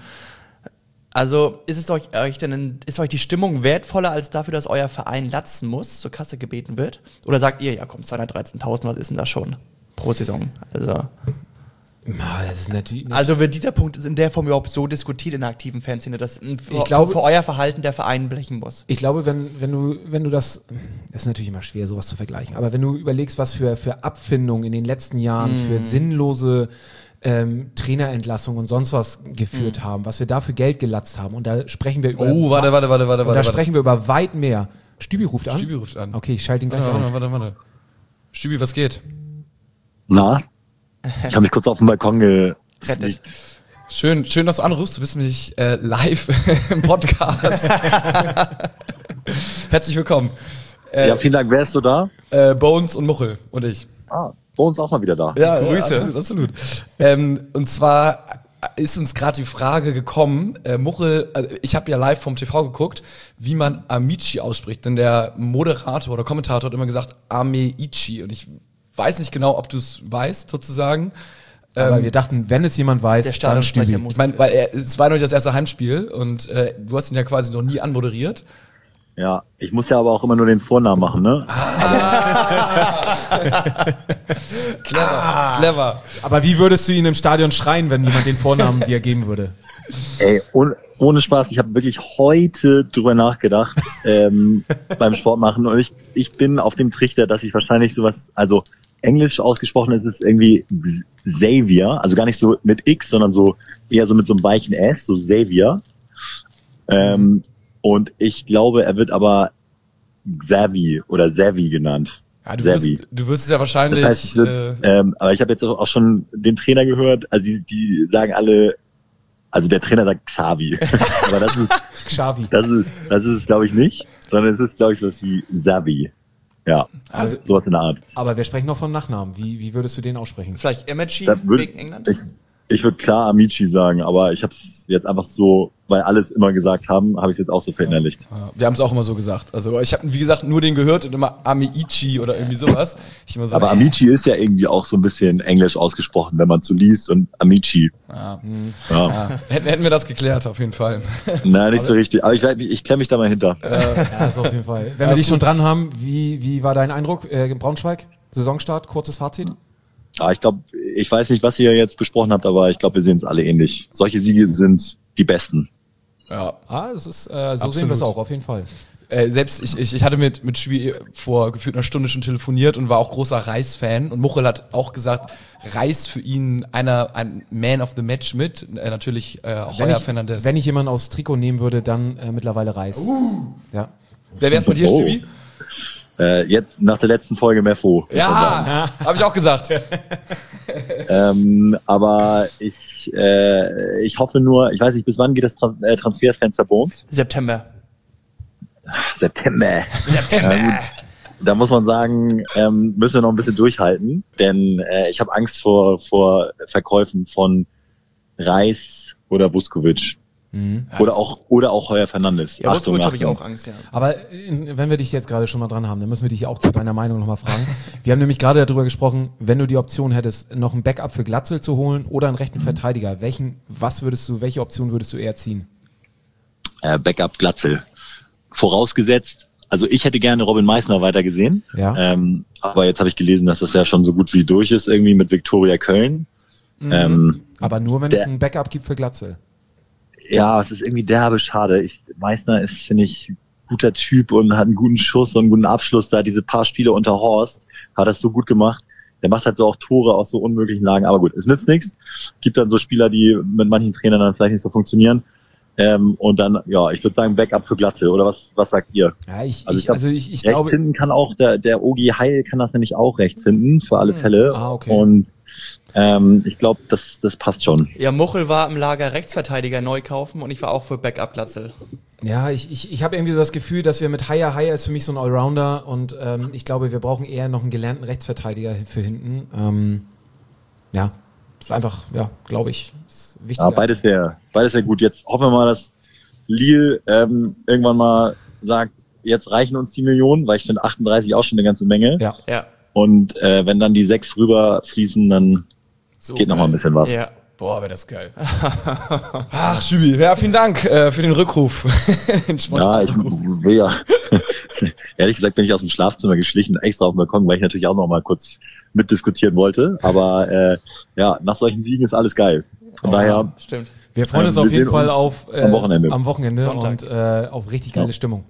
also ist es euch, euch denn, ist euch die Stimmung wertvoller als dafür, dass euer Verein latzen muss, zur Kasse gebeten wird? Oder sagt ihr, ja komm, zweihundertdreizehntausend, was ist denn das schon pro Saison? Also... Das ist natürlich, Also wird dieser Punkt in der Form überhaupt so diskutiert in der aktiven Fanszene, dass für, ich glaube, für euer Verhalten der Verein blechen muss? Ich glaube, wenn, wenn du, wenn du das, das ist natürlich immer schwer, sowas zu vergleichen, aber wenn du überlegst, was für, für Abfindungen in den letzten Jahren, mm. für sinnlose ähm, Trainerentlassungen und sonst was geführt mm. haben, was wir da für Geld gelatzt haben, und da sprechen wir über... Oh, warte, warte, warte, warte. Und da warte. sprechen wir über weit mehr. Stübi ruft an? Stübi ruft an. Okay, ich schalte ihn gleich Warte, an. warte, warte, warte. Stübi, was geht? Na? Ich habe mich kurz auf den Balkon ge... Rettet. Schön, schön, dass du anrufst. Du bist nämlich äh, live im Podcast. Herzlich willkommen. Äh, Ja, vielen Dank. Wer ist so da? äh, Bones und Muchel und ich. Ah, bei uns auch mal wieder da. Ja, Grüße. Absolut, absolut. ähm, und zwar ist uns gerade die Frage gekommen, äh, Muchel, also ich habe ja live vom T V geguckt, wie man Amici ausspricht. Denn der Moderator oder Kommentator hat immer gesagt Ameichi. Und ich weiß nicht genau, ob du es weißt, sozusagen. Aber Ähm, wir dachten, wenn es jemand weiß, Der dann Stadionsprecher Stübi. muss. Ich meine, weil er, es war noch nicht das erste Heimspiel und äh, du hast ihn ja quasi noch nie anmoderiert. Ja, ich muss ja aber auch immer nur den Vornamen machen, ne? Clever, clever. Aber wie würdest du ihn im Stadion schreien, wenn jemand den Vornamen dir geben würde? Ey, ohne, ohne Spaß, ich habe wirklich heute drüber nachgedacht ähm, beim Sport machen, und ich, ich bin auf dem Trichter, dass ich wahrscheinlich sowas, also englisch ausgesprochen ist es irgendwie Xavier, also gar nicht so mit X, sondern so eher so mit so einem weichen S, so Xavier. Ähm, und ich glaube, er wird aber Xavi oder Xavi genannt. Ja, du, Xavi. wirst, du wirst es ja wahrscheinlich. Das heißt, ich würd, äh, ähm, aber ich habe jetzt auch schon den Trainer gehört, also die, die sagen alle, also der Trainer sagt Xavi, aber das ist, Xavi. das ist, das ist es glaube ich nicht, sondern es ist glaube ich sowas wie Xavi. Ja, Also- sowas in der Art. Aber wir sprechen noch vom Nachnamen. Wie, wie würdest du den aussprechen? Vielleicht Amici Da würd, wegen England? ich ich würde klar Amici sagen, aber ich habe es jetzt einfach so, weil alles immer gesagt haben, habe ich es jetzt auch so verinnerlicht. ja, wir haben es auch immer so gesagt. Also ich habe, wie gesagt, nur den gehört und immer Ameichi oder irgendwie sowas. Ich immer so, Aber Amici ist ja irgendwie auch so ein bisschen englisch ausgesprochen, wenn man es so liest, und Amici. ja, Ja. ja, hätten, hätten wir das geklärt, auf jeden Fall. Nein, nicht so richtig. Aber ich, werd mich- ich klemme mich da mal hinter. Ja, so auf jeden Fall. Wenn wir dich schon dran haben, wie, wie war dein Eindruck? Äh, Braunschweig, Saisonstart, kurzes Fazit? Ja, ich glaube, ich weiß nicht, was ihr jetzt besprochen habt, aber ich glaube, wir sehen es alle ähnlich. Solche Siege sind die besten. Ja. Ah, das ist, äh, so Absolut. sehen wir es auch, auf jeden Fall. Äh, selbst ich, ich, ich hatte mit, mit Schwie vor gefühlt einer Stunde schon telefoniert und war auch großer Reis-Fan. Und Muchel hat auch gesagt, Reis für ihn einer, ein Man of the Match mit. Äh, natürlich äh, Wenn Heuer ich, Fernandes. wenn ich jemanden aufs Trikot nehmen würde, dann äh, mittlerweile Reis. Ja. Wer wär's bei dir, Oh. Stübi? Äh, jetzt nach der letzten Folge Mefo. Ja, habe ich auch gesagt. Ähm, aber ich, äh, ich hoffe nur, ich weiß nicht, bis wann geht das Trans äh, Transferfenster bei uns? September. September. September. Ja, da muss man sagen, ähm, müssen wir noch ein bisschen durchhalten, denn äh, ich habe Angst vor, vor Verkäufen von Reis oder Vuskovic. Mhm. Ja, oder das- auch oder auch Heuer Fernandes. Ja, Achtung, Vuskovic habe ich Achtung. auch Angst, ja. Aber in, wenn wir dich jetzt gerade schon mal dran haben, dann müssen wir dich auch zu deiner Meinung nochmal fragen. Wir haben nämlich gerade darüber gesprochen, wenn du die Option hättest, noch ein Backup für Glatzel zu holen oder einen rechten Verteidiger, welchen, was würdest du, welche Option würdest du eher ziehen? Äh, Backup Glatzel. Vorausgesetzt, also ich hätte gerne Robin Meissner weiter gesehen. Ja. Ähm, aber jetzt habe ich gelesen, dass das ja schon so gut wie durch ist, irgendwie mit Viktoria Köln. Ähm, Aber nur, wenn es Der- ein Backup gibt für Glatzel. ja, es ist irgendwie derbe schade. Ich, Meissner ist, finde ich, guter Typ und hat einen guten Schuss und einen guten Abschluss. Da diese paar Spiele unter Horst hat das so gut gemacht. Der macht halt so auch Tore aus so unmöglichen Lagen. Aber gut, es nützt nichts. Gibt dann so Spieler, die mit manchen Trainern dann vielleicht nicht so funktionieren. Ähm, und dann, ja, ich würde sagen Backup für Glatzel. Oder was, was sagt ihr? Ja, ich, Also ich, ich glaub, also ich, ich rechts glaube, hinten kann auch der, der Ogi Heil kann das nämlich auch rechts hinten, für alle Fälle. Ah, okay. Und ähm, ich glaube, das, das passt schon. Ja, Muchel war im Lager Rechtsverteidiger neu kaufen und ich war auch für Backup Glatzel. ja, ich, ich, ich habe irgendwie so das Gefühl, dass wir mit Haya, Haya ist für mich so ein Allrounder und ähm, ich glaube, wir brauchen eher noch einen gelernten Rechtsverteidiger für hinten. Ähm, ja, ist einfach, ja, glaube ich, ist wichtig. Ja, beides wäre beides wär gut. Jetzt hoffen wir mal, dass Lille ähm, irgendwann mal sagt, jetzt reichen uns die Millionen, weil ich finde achtunddreißig auch schon eine ganze Menge. Ja. Ja. Und äh, wenn dann die sechs rüberfließen, dann So geht noch mal ein bisschen was. Ja. Boah, wäre das geil. Ach, Schübi, ja, vielen Dank äh, für den Rückruf. den Ja, spontanen ich Rückruf. will ja. Ehrlich gesagt bin ich aus dem Schlafzimmer geschlichen, extra auf den Balkon, weil ich natürlich auch noch mal kurz mitdiskutieren wollte. Aber äh, ja, nach solchen Siegen ist alles geil. Von daher, Stimmt. Wir freuen Ähm, uns wir auf jeden sehen Fall uns auf äh, am Wochenende. am Wochenende Sonntag. und äh, auf richtig geile Ja. Stimmung.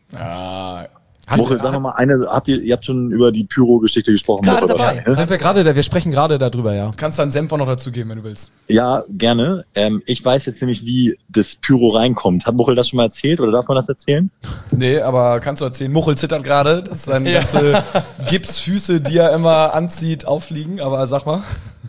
Ja, Hast Moritz, sag noch mal eine, habt ihr, ihr habt schon über die Pyro-Geschichte gesprochen. Gerade oder? dabei. Ne? sind wir gerade da, wir sprechen gerade darüber, ja. du kannst deinen Senf auch noch dazugeben, wenn du willst. Ja, gerne. Ähm, ich weiß jetzt nämlich, wie das Pyro reinkommt. Hat Muchel das schon mal erzählt oder darf man das erzählen? Nee, aber kannst du erzählen, Muchel zittert gerade, dass seine ganze Gipsfüße, die er immer anzieht, auffliegen, aber sag mal.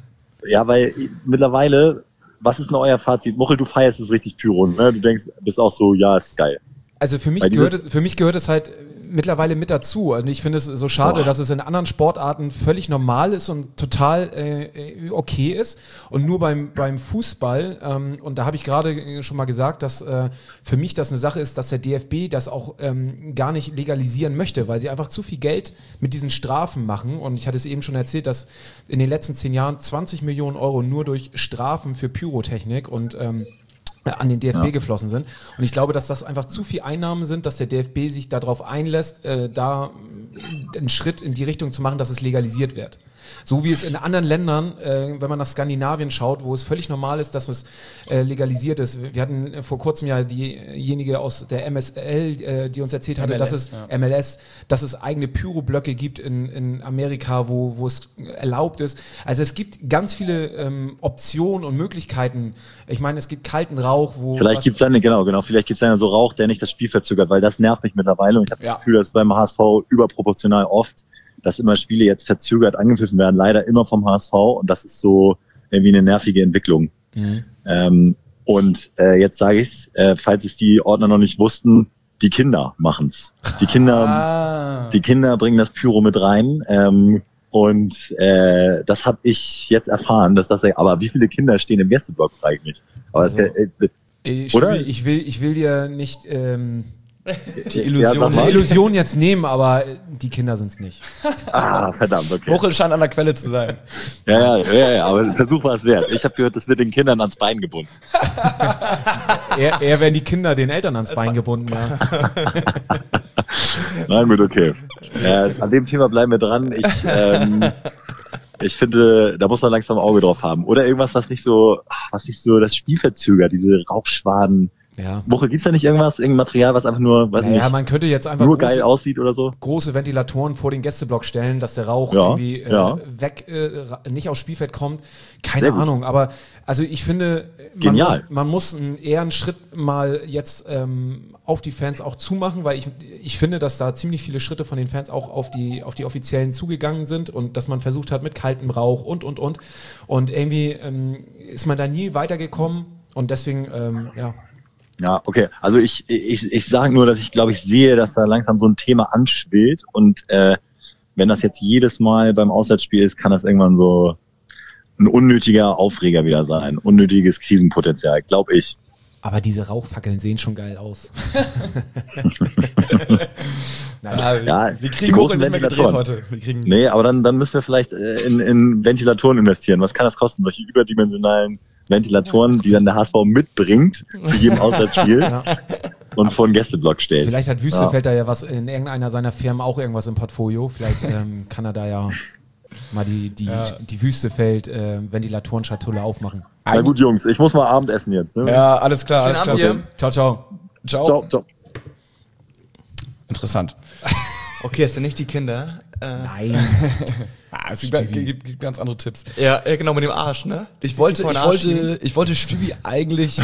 Ja, weil mittlerweile, was ist denn euer Fazit? Muchel, du feierst es richtig Pyro, ne? Du denkst, bist auch so, ja, ist geil. Also für mich Weil dieses- gehört es, für mich gehört es halt mittlerweile mit dazu. Und ich finde es so schade, Boah. dass es in anderen Sportarten völlig normal ist und total äh, okay ist. Und nur beim, beim Fußball, ähm, und da habe ich gerade äh, schon mal gesagt, dass äh, für mich das eine Sache ist, dass der D F B das auch ähm, gar nicht legalisieren möchte, weil sie einfach zu viel Geld mit diesen Strafen machen. Und ich hatte es eben schon erzählt, dass in den letzten zehn Jahren zwanzig Millionen Euro nur durch Strafen für Pyrotechnik und ähm, an den D F B Ja. geflossen sind. Und ich glaube, dass das einfach zu viel Einnahmen sind, dass der D F B sich darauf einlässt, äh, da einen Schritt in die Richtung zu machen, dass es legalisiert wird. So wie es in anderen Ländern, äh, wenn man nach Skandinavien schaut, wo es völlig normal ist, dass es äh, legalisiert ist. Wir hatten äh, vor kurzem ja diejenige aus der M S L, äh, die uns erzählt hatte, M L S, dass es ja. M L S, dass es eigene Pyroblöcke gibt in, in Amerika, wo, wo es erlaubt ist. Also es gibt ganz viele ähm, Optionen und Möglichkeiten. Ich meine, es gibt kalten Rauch, wo Vielleicht was- gibt's dann, genau, genau, vielleicht gibt's dann so Rauch, der nicht das Spiel verzögert, weil das nervt mich mittlerweile und ich habe Ja. das Gefühl, dass beim H S V überproportional oft, dass immer Spiele jetzt verzögert angepfiffen werden, leider immer vom H S V und das ist so irgendwie eine nervige Entwicklung. Mhm. Ähm, und äh, jetzt sage ich's, äh, falls es die Ordner noch nicht wussten, die Kinder machen's. Die Kinder, Ah. die Kinder bringen das Pyro mit rein. Ähm, und äh, das habe ich jetzt erfahren, dass das. Aber wie viele Kinder stehen im Gästeblock, frage ich mich. Aber Also, das, äh, Ich, Oder? Ich will, ich will dir nicht ähm, Die Ja, Illusion. sag die mal. Illusion jetzt nehmen, aber die Kinder sind's nicht. ah, verdammt, okay. Muchel scheint an der Quelle zu sein. Ja, ja, ja, ja, aber der Versuch war es wert. Ich habe gehört, das wird den Kindern ans Bein gebunden. Eher, eher werden die Kinder den Eltern ans Bein gebunden. Ja. Nein, gut, okay. Äh, an dem Thema bleiben wir dran. Ich, ähm, ich finde, da muss man langsam ein Auge drauf haben. Oder irgendwas, was nicht so, was nicht so das Spiel verzögert, diese Rauchschwaden. Ja. Woche, gibt's da nicht irgendwas, irgendein Material, was einfach nur, weiß ich Naja, nicht, man könnte jetzt einfach nur große, geil aussieht oder so? große Ventilatoren vor den Gästeblock stellen, dass der Rauch Ja, irgendwie äh, ja. weg, äh, ra- nicht aufs Spielfeld kommt. Keine Sehr gut. Ahnung, aber also ich finde, man Genial. muss, man muss einen, eher einen Schritt mal jetzt ähm, auf die Fans auch zumachen, weil ich, ich finde, dass da ziemlich viele Schritte von den Fans auch auf die, auf die Offiziellen zugegangen sind und dass man versucht hat mit kaltem Rauch und, und, und. Und irgendwie ähm, ist man da nie weitergekommen und deswegen, ähm, ja. Ja, okay. Also ich, ich, ich sage nur, dass ich glaube, ich sehe, dass da langsam so ein Thema anschwillt und äh, wenn das jetzt jedes Mal beim Auswärtsspiel ist, kann das irgendwann so ein unnötiger Aufreger wieder sein, unnötiges Krisenpotenzial, glaube ich. Aber diese Rauchfackeln sehen schon geil aus. Ja, Ja, wir die kriegen Muchel großen nicht mehr gedreht Ventilatoren. heute. Wir kriegen Nee, aber dann, dann müssen wir vielleicht äh, in, in Ventilatoren investieren. Was kann das kosten? Solche überdimensionalen Ventilatoren, die dann der H S V mitbringt zu jedem Auswärtsspiel und vor den Gästeblock stellt. Vielleicht hat Wüstefeld da ja was in irgendeiner seiner Firmen auch irgendwas im Portfolio. Vielleicht ähm, kann er da ja mal die, die, Ja. die Wüstefeld äh, Ventilatorenschatulle aufmachen. Na gut, Jungs, ich muss mal Abendessen jetzt. Ne? Ja, alles klar. Schönen Alles Abend klar. dir. Ciao, ciao. Ciao. Ciao, ciao. Interessant. Okay, es sind nicht die Kinder. Äh, Nein. Ah, es gibt, gibt, gibt ganz andere Tipps. ja, ja, genau, mit dem Arsch, ne? Ich wollte, Vor ich den Arsch schieben. wollte, ich wollte Stübi eigentlich.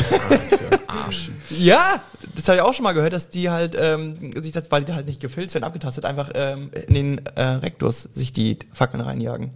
Ja, das habe ich auch schon mal gehört, dass die halt, ähm, sich das, weil die halt nicht gefilzt werden, abgetastet, einfach ähm, in den äh, Rektus sich die Fackeln reinjagen.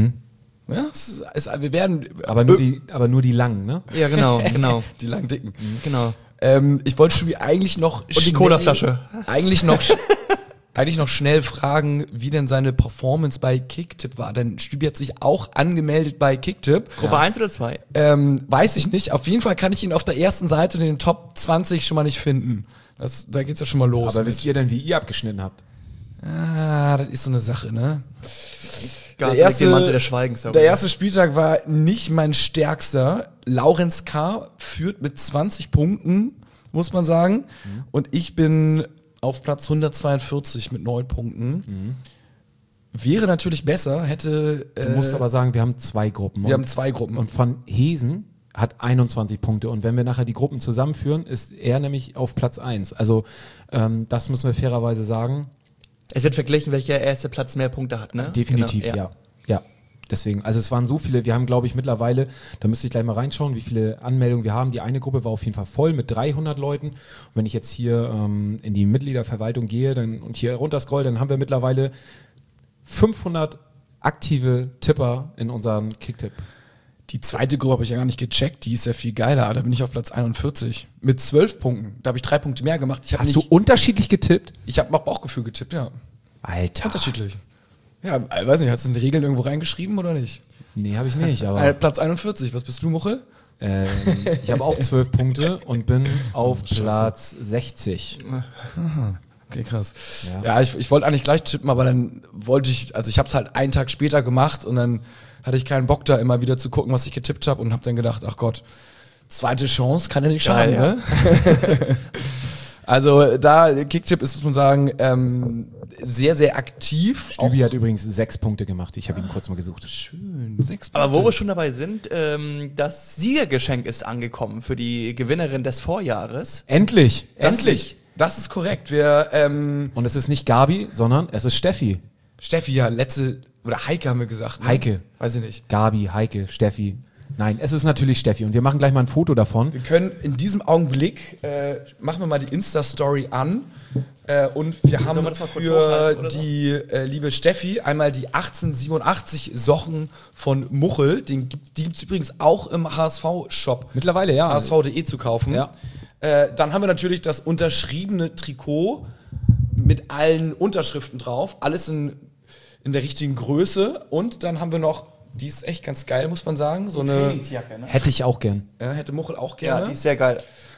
Ja, es ist, es, wir werden. Aber nur die, aber nur die langen, ne? Ja, genau, genau, die lang dicken. genau. Ähm, ich wollte Stübi eigentlich noch. Und die Colaflasche. Eigentlich noch. Eigentlich noch schnell fragen, wie denn seine Performance bei Kicktipp war. Denn Stübi hat sich auch angemeldet bei Kicktipp. Gruppe eins oder zwei? Ähm, weiß ich nicht. Auf jeden Fall kann ich ihn auf der ersten Seite in den Top zwanzig schon mal nicht finden. Das, da geht's ja schon mal los. Aber mit. wisst ihr denn, wie ihr abgeschnitten habt? Ah, das ist so eine Sache, ne? Gar Der erste, den Mantel des Schweigens. der erste Spieltag war nicht mein stärkster. Laurenz K. führt mit zwanzig Punkten, muss man sagen. Mhm. Und ich bin auf Platz hundertzweiundvierzig mit neun Punkten. Mhm. Wäre natürlich besser, hätte... Du musst aber sagen, wir haben zwei Gruppen. wir und, haben zwei Gruppen. und von Hesen hat einundzwanzig Punkte. Und wenn wir nachher die Gruppen zusammenführen, ist er nämlich auf Platz eins. Also ähm, das müssen wir fairerweise sagen. Es wird verglichen, welcher erste Platz mehr Punkte hat, ne? Definitiv, Genau, ja. ja. Deswegen, also es waren so viele, wir haben glaube ich mittlerweile, da müsste ich gleich mal reinschauen, wie viele Anmeldungen wir haben. Die eine Gruppe war auf jeden Fall voll mit dreihundert Leuten. Und wenn ich jetzt hier ähm, in die Mitgliederverwaltung gehe dann, und hier runter scroll, dann haben wir mittlerweile fünfhundert aktive Tipper in unserem Kicktipp. Die zweite Gruppe habe ich ja gar nicht gecheckt, die ist ja viel geiler. Da bin ich auf Platz einundvierzig mit zwölf Punkten. Da habe ich drei Punkte mehr gemacht. Ich habe Hast du nicht, unterschiedlich getippt? ich habe nach Bauchgefühl getippt, ja. Alter. Unterschiedlich. Ja, ich weiß nicht, hast du in die Regeln irgendwo reingeschrieben oder nicht? Nee, habe ich nicht, aber Äh, Platz einundvierzig, was bist du, Muchel? ähm, ich habe auch zwölf Punkte und bin auf Platz sechzig. Okay, krass. Ja. Ja, ich, ich wollte eigentlich gleich tippen, aber dann wollte ich, also ich habe es halt einen Tag später gemacht und dann hatte ich keinen Bock da immer wieder zu gucken, was ich getippt habe und habe dann gedacht, ach Gott, zweite Chance kann ja nicht schaden, Geil, ne? Also da, Kicktipp ist, muss man sagen, ähm, sehr, sehr aktiv. Stübi hat übrigens sechs Punkte gemacht. Ich habe ihn kurz mal gesucht. Schön, sechs Punkte. Aber wo wir schon dabei sind, ähm, das Siegergeschenk ist angekommen für die Gewinnerin des Vorjahres. Endlich! das Endlich! Ist, das ist korrekt. Wir, ähm, Und es ist nicht Gabi, sondern es ist Steffi. Steffi, ja, letzte, oder Heike haben wir gesagt. Ne? Heike. Weiß ich nicht. Gabi, Heike, Steffi. Nein, es ist natürlich Steffi. Und wir machen gleich mal ein Foto davon. Wir können in diesem Augenblick, äh, machen wir mal die Insta-Story an. Äh, und wir haben wir das mal kurz für hochhalten oder so? die äh, liebe Steffi einmal die achtzehnhundertsiebenundachtzig Socken von Muchel. Den gibt, die gibt es übrigens auch im H S V-Shop. Mittlerweile, ja. H S V punkt de zu kaufen. Ja. Äh, dann haben wir natürlich das unterschriebene Trikot mit allen Unterschriften drauf. Alles in, in der richtigen Größe. Und dann haben wir noch, die ist echt ganz geil, muss man sagen. So eine, Trainingsjacke, ne? Hätte ich auch gern. ja, hätte Muchel auch Ja, gerne. die ist sehr geil.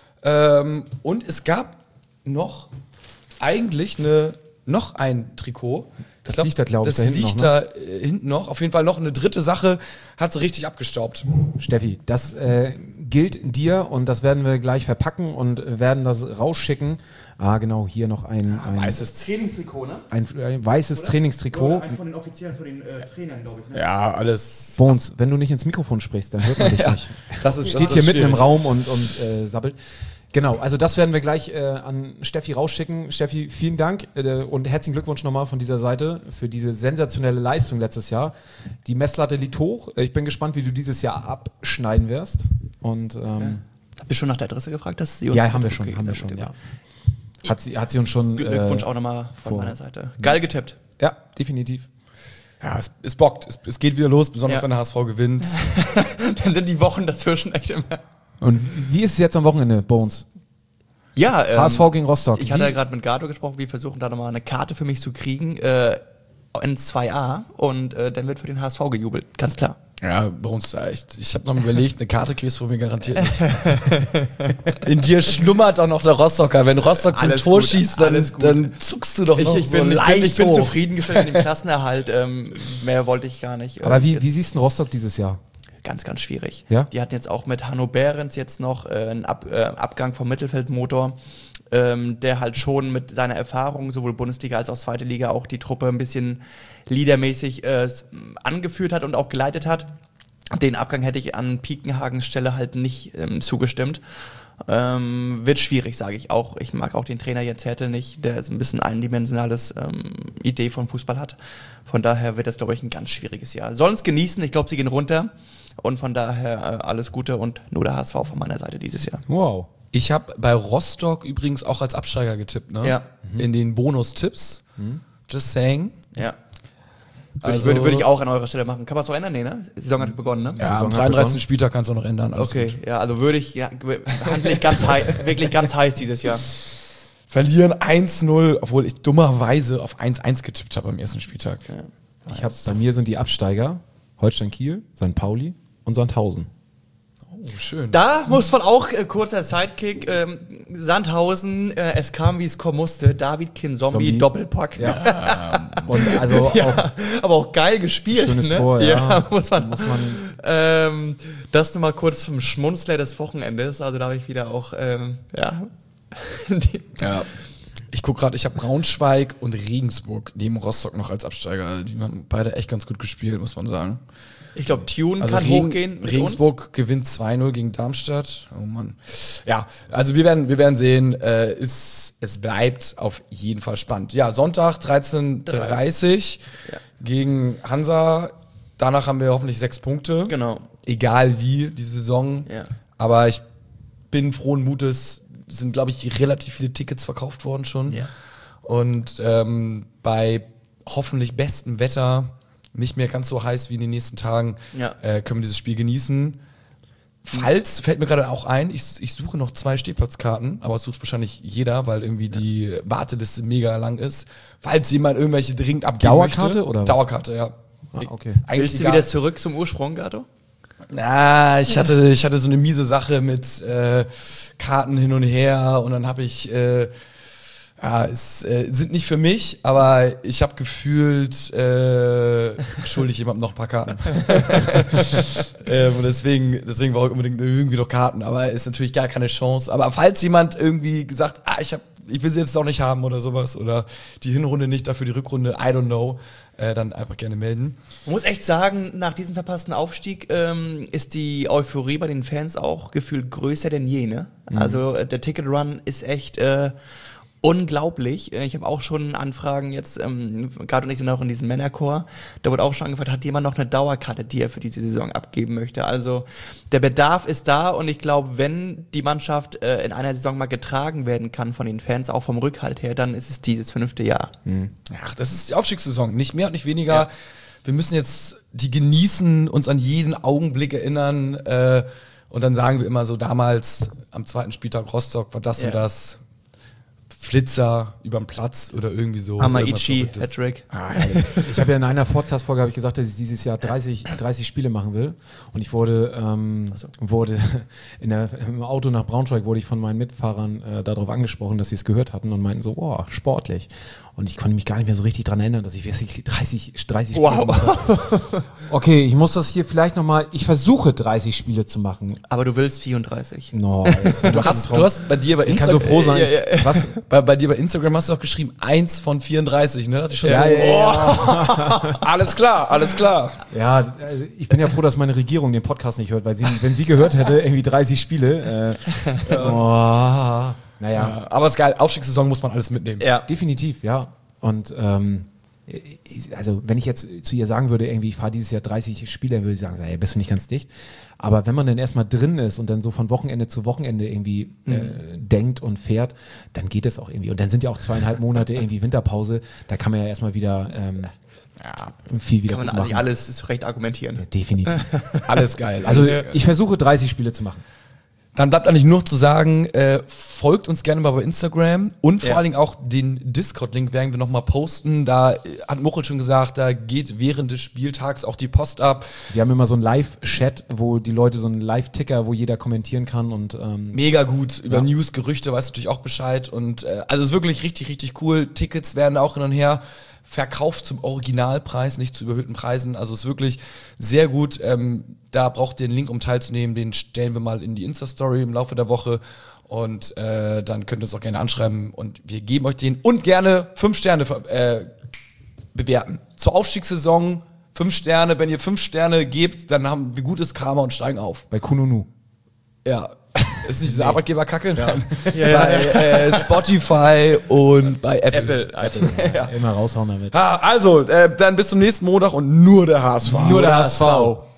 Ähm, und es gab noch eigentlich eine, noch ein Trikot. Das liegt da, glaub ich, das da hinten liegt noch, da äh, hinten noch. Auf jeden Fall noch eine dritte Sache, hat sie richtig abgestaubt. Steffi, das äh, gilt dir und das werden wir gleich verpacken und werden das rausschicken. Ah, genau, hier noch ein, ein, Weißes. Trainingstrikot, ne? ein, ein weißes Trainingstrikot. von den offiziellen, von den äh, Trainern, glaube ich. Ne? Ja, alles. Bones, wenn du nicht ins Mikrofon sprichst, dann hört man dich nicht. Das ist, Steht hier mitten im Raum und, und äh, sabbelt. Genau, also das werden wir gleich äh, an Steffi rausschicken. Steffi, vielen Dank äh, und herzlichen Glückwunsch nochmal von dieser Seite für diese sensationelle Leistung letztes Jahr. Die Messlatte liegt hoch. Ich bin gespannt, wie du dieses Jahr abschneiden wirst. Und ähm, Habt ihr schon nach der Adresse gefragt? Dass sie uns ja, haben wir schon, Okay, haben wir sehr schon, gut. ja. Hat sie, hat sie uns schon. Glückwunsch äh, auch nochmal von vor- meiner Seite. Geil getippt. Ja, definitiv. Ja, es, es bockt. Es, es geht wieder los, besonders Ja. wenn der H S V gewinnt. Dann sind die Wochen dazwischen echt immer. Und wie ist es jetzt am Wochenende, Bones? Ja, ähm, H S V gegen Rostock. Ich hatte Wie- ja gerade mit Gato gesprochen, wir versuchen da nochmal eine Karte für mich zu kriegen, äh, in zwei a und äh, dann wird für den H S V gejubelt, ganz klar. Ja, bei uns da echt. Ich habe noch überlegt, eine Karte kriegst du von mir garantiert nicht. In dir schlummert doch noch der Rostocker. Wenn Rostock zum Alles Tor gut, schießt, dann, alles gut. dann zuckst du doch Ich, noch ich, so bin, ich, leicht bin, ich bin hoch. zufriedengestellt mit dem Klassenerhalt. Ähm, mehr wollte ich gar nicht. Aber Ähm, wie, jetzt wie siehst du Rostock dieses Jahr? Ganz, ganz schwierig. Ja? Die hatten jetzt auch mit Hanno Behrens jetzt noch äh, einen Ab, äh, Abgang vom Mittelfeldmotor, ähm, der halt schon mit seiner Erfahrung, sowohl Bundesliga als auch zweite Liga, auch die Truppe ein bisschen leadermäßig äh, angeführt hat und auch geleitet hat. Den Abgang hätte ich an Piekenhagens Stelle halt nicht ähm, zugestimmt. Ähm, wird schwierig, sage ich auch. Ich mag auch den Trainer Jens Hertel nicht, der so ein bisschen eindimensionales ähm, Idee von Fußball hat. Von daher wird das, glaube ich, ein ganz schwieriges Jahr. Sollen es genießen, ich glaube, sie gehen runter. Und von daher äh, alles Gute und nur der H S V von meiner Seite dieses Jahr. Wow. Ich habe bei Rostock übrigens auch als Absteiger getippt, ne? Ja. In den Bonustipps. Just saying. Ja. Also- würde, würde ich auch an eurer Stelle machen. Kann man es noch ändern? Nee, ne? Die Saison hat begonnen, ne? Ja, Saison am hat dreiunddreißigsten begonnen. Spieltag kannst du noch ändern. Alles Okay, gut. ja, also würde ich, ja, handlich ganz heiß, wirklich ganz heiß dieses Jahr. Verlieren eins null, obwohl ich dummerweise auf eins eins getippt habe am ersten Spieltag. Ich hab, bei mir sind die Absteiger Holstein Kiel, Sankt Pauli und Sandhausen. Oh, schön. Da muss man auch, äh, kurzer Sidekick, ähm, Sandhausen, äh, es kam, wie es kommen musste, David Kinzombie, Zombie. Doppelpack. Und also auch Ja, aber auch geil gespielt. Schönes ne? Tor, ja. muss man. Muss man- ähm, das nochmal kurz zum Schmunzler des Wochenendes. Also da habe ich wieder auch, ähm, ja. Die, Ja. Ich gucke gerade, ich habe Braunschweig und Regensburg neben Rostock noch als Absteiger. Die haben beide echt ganz gut gespielt, muss man sagen. ich glaube, Tune Also kann Regen, hochgehen. Mit Regensburg gewinnt zwei null gegen Darmstadt. Oh Mann. Ja, also wir werden, wir werden sehen. Äh, ist, es bleibt auf jeden Fall spannend. Ja, Sonntag dreizehn Uhr dreißig Ja. gegen Hansa. Danach haben wir hoffentlich sechs Punkte. Uns. Genau. Egal wie, die Saison. Ja. Aber ich bin frohen Mutes, sind, glaube ich, relativ viele Tickets verkauft worden schon. Ja. Und ähm, bei hoffentlich bestem Wetter, nicht mehr ganz so heiß wie in den nächsten Tagen, Ja. äh, können wir dieses Spiel genießen. Falls, fällt mir gerade auch ein, ich, ich suche noch zwei Stehplatzkarten, aber es sucht wahrscheinlich jeder, weil irgendwie die Warteliste mega lang ist. Falls jemand irgendwelche dringend abgeben Dauerkarte möchte. oder was? Dauerkarte, ja. Ah, okay. Eigentlich Willst du egal. wieder zurück zum Ursprung, Gato? Na, ich hatte, ich hatte so eine miese Sache mit äh, Karten hin und her und dann habe ich, äh, ja, es äh, sind nicht für mich, aber ich habe gefühlt, äh, schulde ich jemandem noch ein paar Karten. ähm, und deswegen, deswegen brauche ich unbedingt irgendwie noch Karten, aber ist natürlich gar keine Chance. Aber falls jemand irgendwie gesagt, ah, ich habe ich will sie jetzt auch nicht haben oder sowas oder die Hinrunde nicht, dafür die Rückrunde, I don't know, äh, dann einfach gerne melden. Man muss echt sagen, nach diesem verpassten Aufstieg ähm, ist die Euphorie bei den Fans auch gefühlt größer denn je. Ne? Also äh, der Ticket-Run ist echt äh, unglaublich. Äh, Ich habe auch schon Anfragen jetzt, ähm, gerade und ich sind auch in diesem Männerchor, da wurde auch schon angefragt, hat jemand noch eine Dauerkarte, die er für diese Saison abgeben möchte. Also der Bedarf ist da und ich glaube, wenn die Mannschaft äh, in einer Saison mal getragen werden kann von den Fans, auch vom Rückhalt her, dann ist es dieses fünfte Jahr. Ach, das ist die Aufstiegssaison, nicht mehr und nicht weniger. Ja. Wir müssen jetzt die genießen, uns an jeden Augenblick erinnern äh, und dann sagen wir immer so, damals am zweiten Spieltag Rostock war das Ja. und das. Flitzer überm Platz oder irgendwie so. Amaichi, irgendwas Verrücktes. Hattrick. Ah, herrlich. Ich habe ja in einer Podcast-Folge habe ich gesagt, dass ich dieses Jahr dreißig, dreißig Spiele machen will. Und ich wurde, ähm, wurde in der, im Auto nach Braunschweig wurde ich von meinen Mitfahrern äh, darauf angesprochen, dass sie es gehört hatten und meinten so, oh, sportlich. Und ich konnte mich gar nicht mehr so richtig dran erinnern, dass ich wirklich dreißig, dreißig Spiele Wow. gemacht habe. Okay, ich muss das hier vielleicht nochmal, ich versuche dreißig Spiele zu machen. Aber du willst vierunddreißig. No, das wär Du doch hast, ein Traum. du hast bei dir bei Ich kann so Instagram, froh sein. ja, ja, Was? bei, bei dir bei Instagram hast du auch geschrieben, eins von vierunddreißig, ne? Da hatte ich schon Ja, so, ja, ja. oh, alles klar, alles klar. Ja, also ich bin ja froh, dass meine Regierung den Podcast nicht hört, weil sie, wenn sie gehört hätte, irgendwie dreißig Spiele, äh, oh, naja, Ja, aber ist geil, Aufstiegssaison muss man alles mitnehmen. Ja. definitiv, ja. Und ähm, ich- also wenn ich jetzt zu ihr sagen würde, irgendwie ich fahre dieses Jahr dreißig Spiele, dann würde ich sagen, ja, bist du nicht ganz dicht. Aber wenn man dann erstmal drin ist und dann so von Wochenende zu Wochenende irgendwie äh, denkt und fährt, dann geht es auch irgendwie. Und dann sind ja auch zweieinhalb Monate irgendwie Winterpause, da kann man ja erstmal wieder ähm, viel wieder Kann man gut also machen. alles zurecht argumentieren. Ja, definitiv. Alles geil. Also alles geil. ich versuche dreißig Spiele zu machen. Dann bleibt eigentlich nur noch zu sagen, äh, folgt uns gerne mal bei Instagram und vor Ja. allen Dingen auch den Discord-Link werden wir nochmal posten. Da äh, hat Muchel schon gesagt, da geht während des Spieltags auch die Post ab. Wir haben immer so einen Live-Chat, wo die Leute so einen Live-Ticker, wo jeder kommentieren kann und ähm, Mega gut. Über Ja. News, Gerüchte weißt du natürlich auch Bescheid. Und äh, also es ist wirklich richtig, richtig cool. Tickets werden auch hin und her verkauft zum Originalpreis, nicht zu überhöhten Preisen. Also es ist wirklich sehr gut. Ähm, da braucht ihr den Link, um teilzunehmen. Den stellen wir mal in die Insta-Story im Laufe der Woche. Und äh, dann könnt ihr uns auch gerne anschreiben. Und wir geben euch den und gerne fünf Sterne äh, bewerten. Zur Aufstiegssaison fünf Sterne. Wenn ihr fünf Sterne gebt, dann haben wir gutes Karma und steigen auf. bei Kununu. Ja. Ist nicht diese Arbeitgeberkacke? Ja. Bei äh, Spotify und bei Apple. Apple. Ja. Immer raushauen damit. Ah, also, äh, dann bis zum nächsten Montag und nur der H S V. Nur der H S V.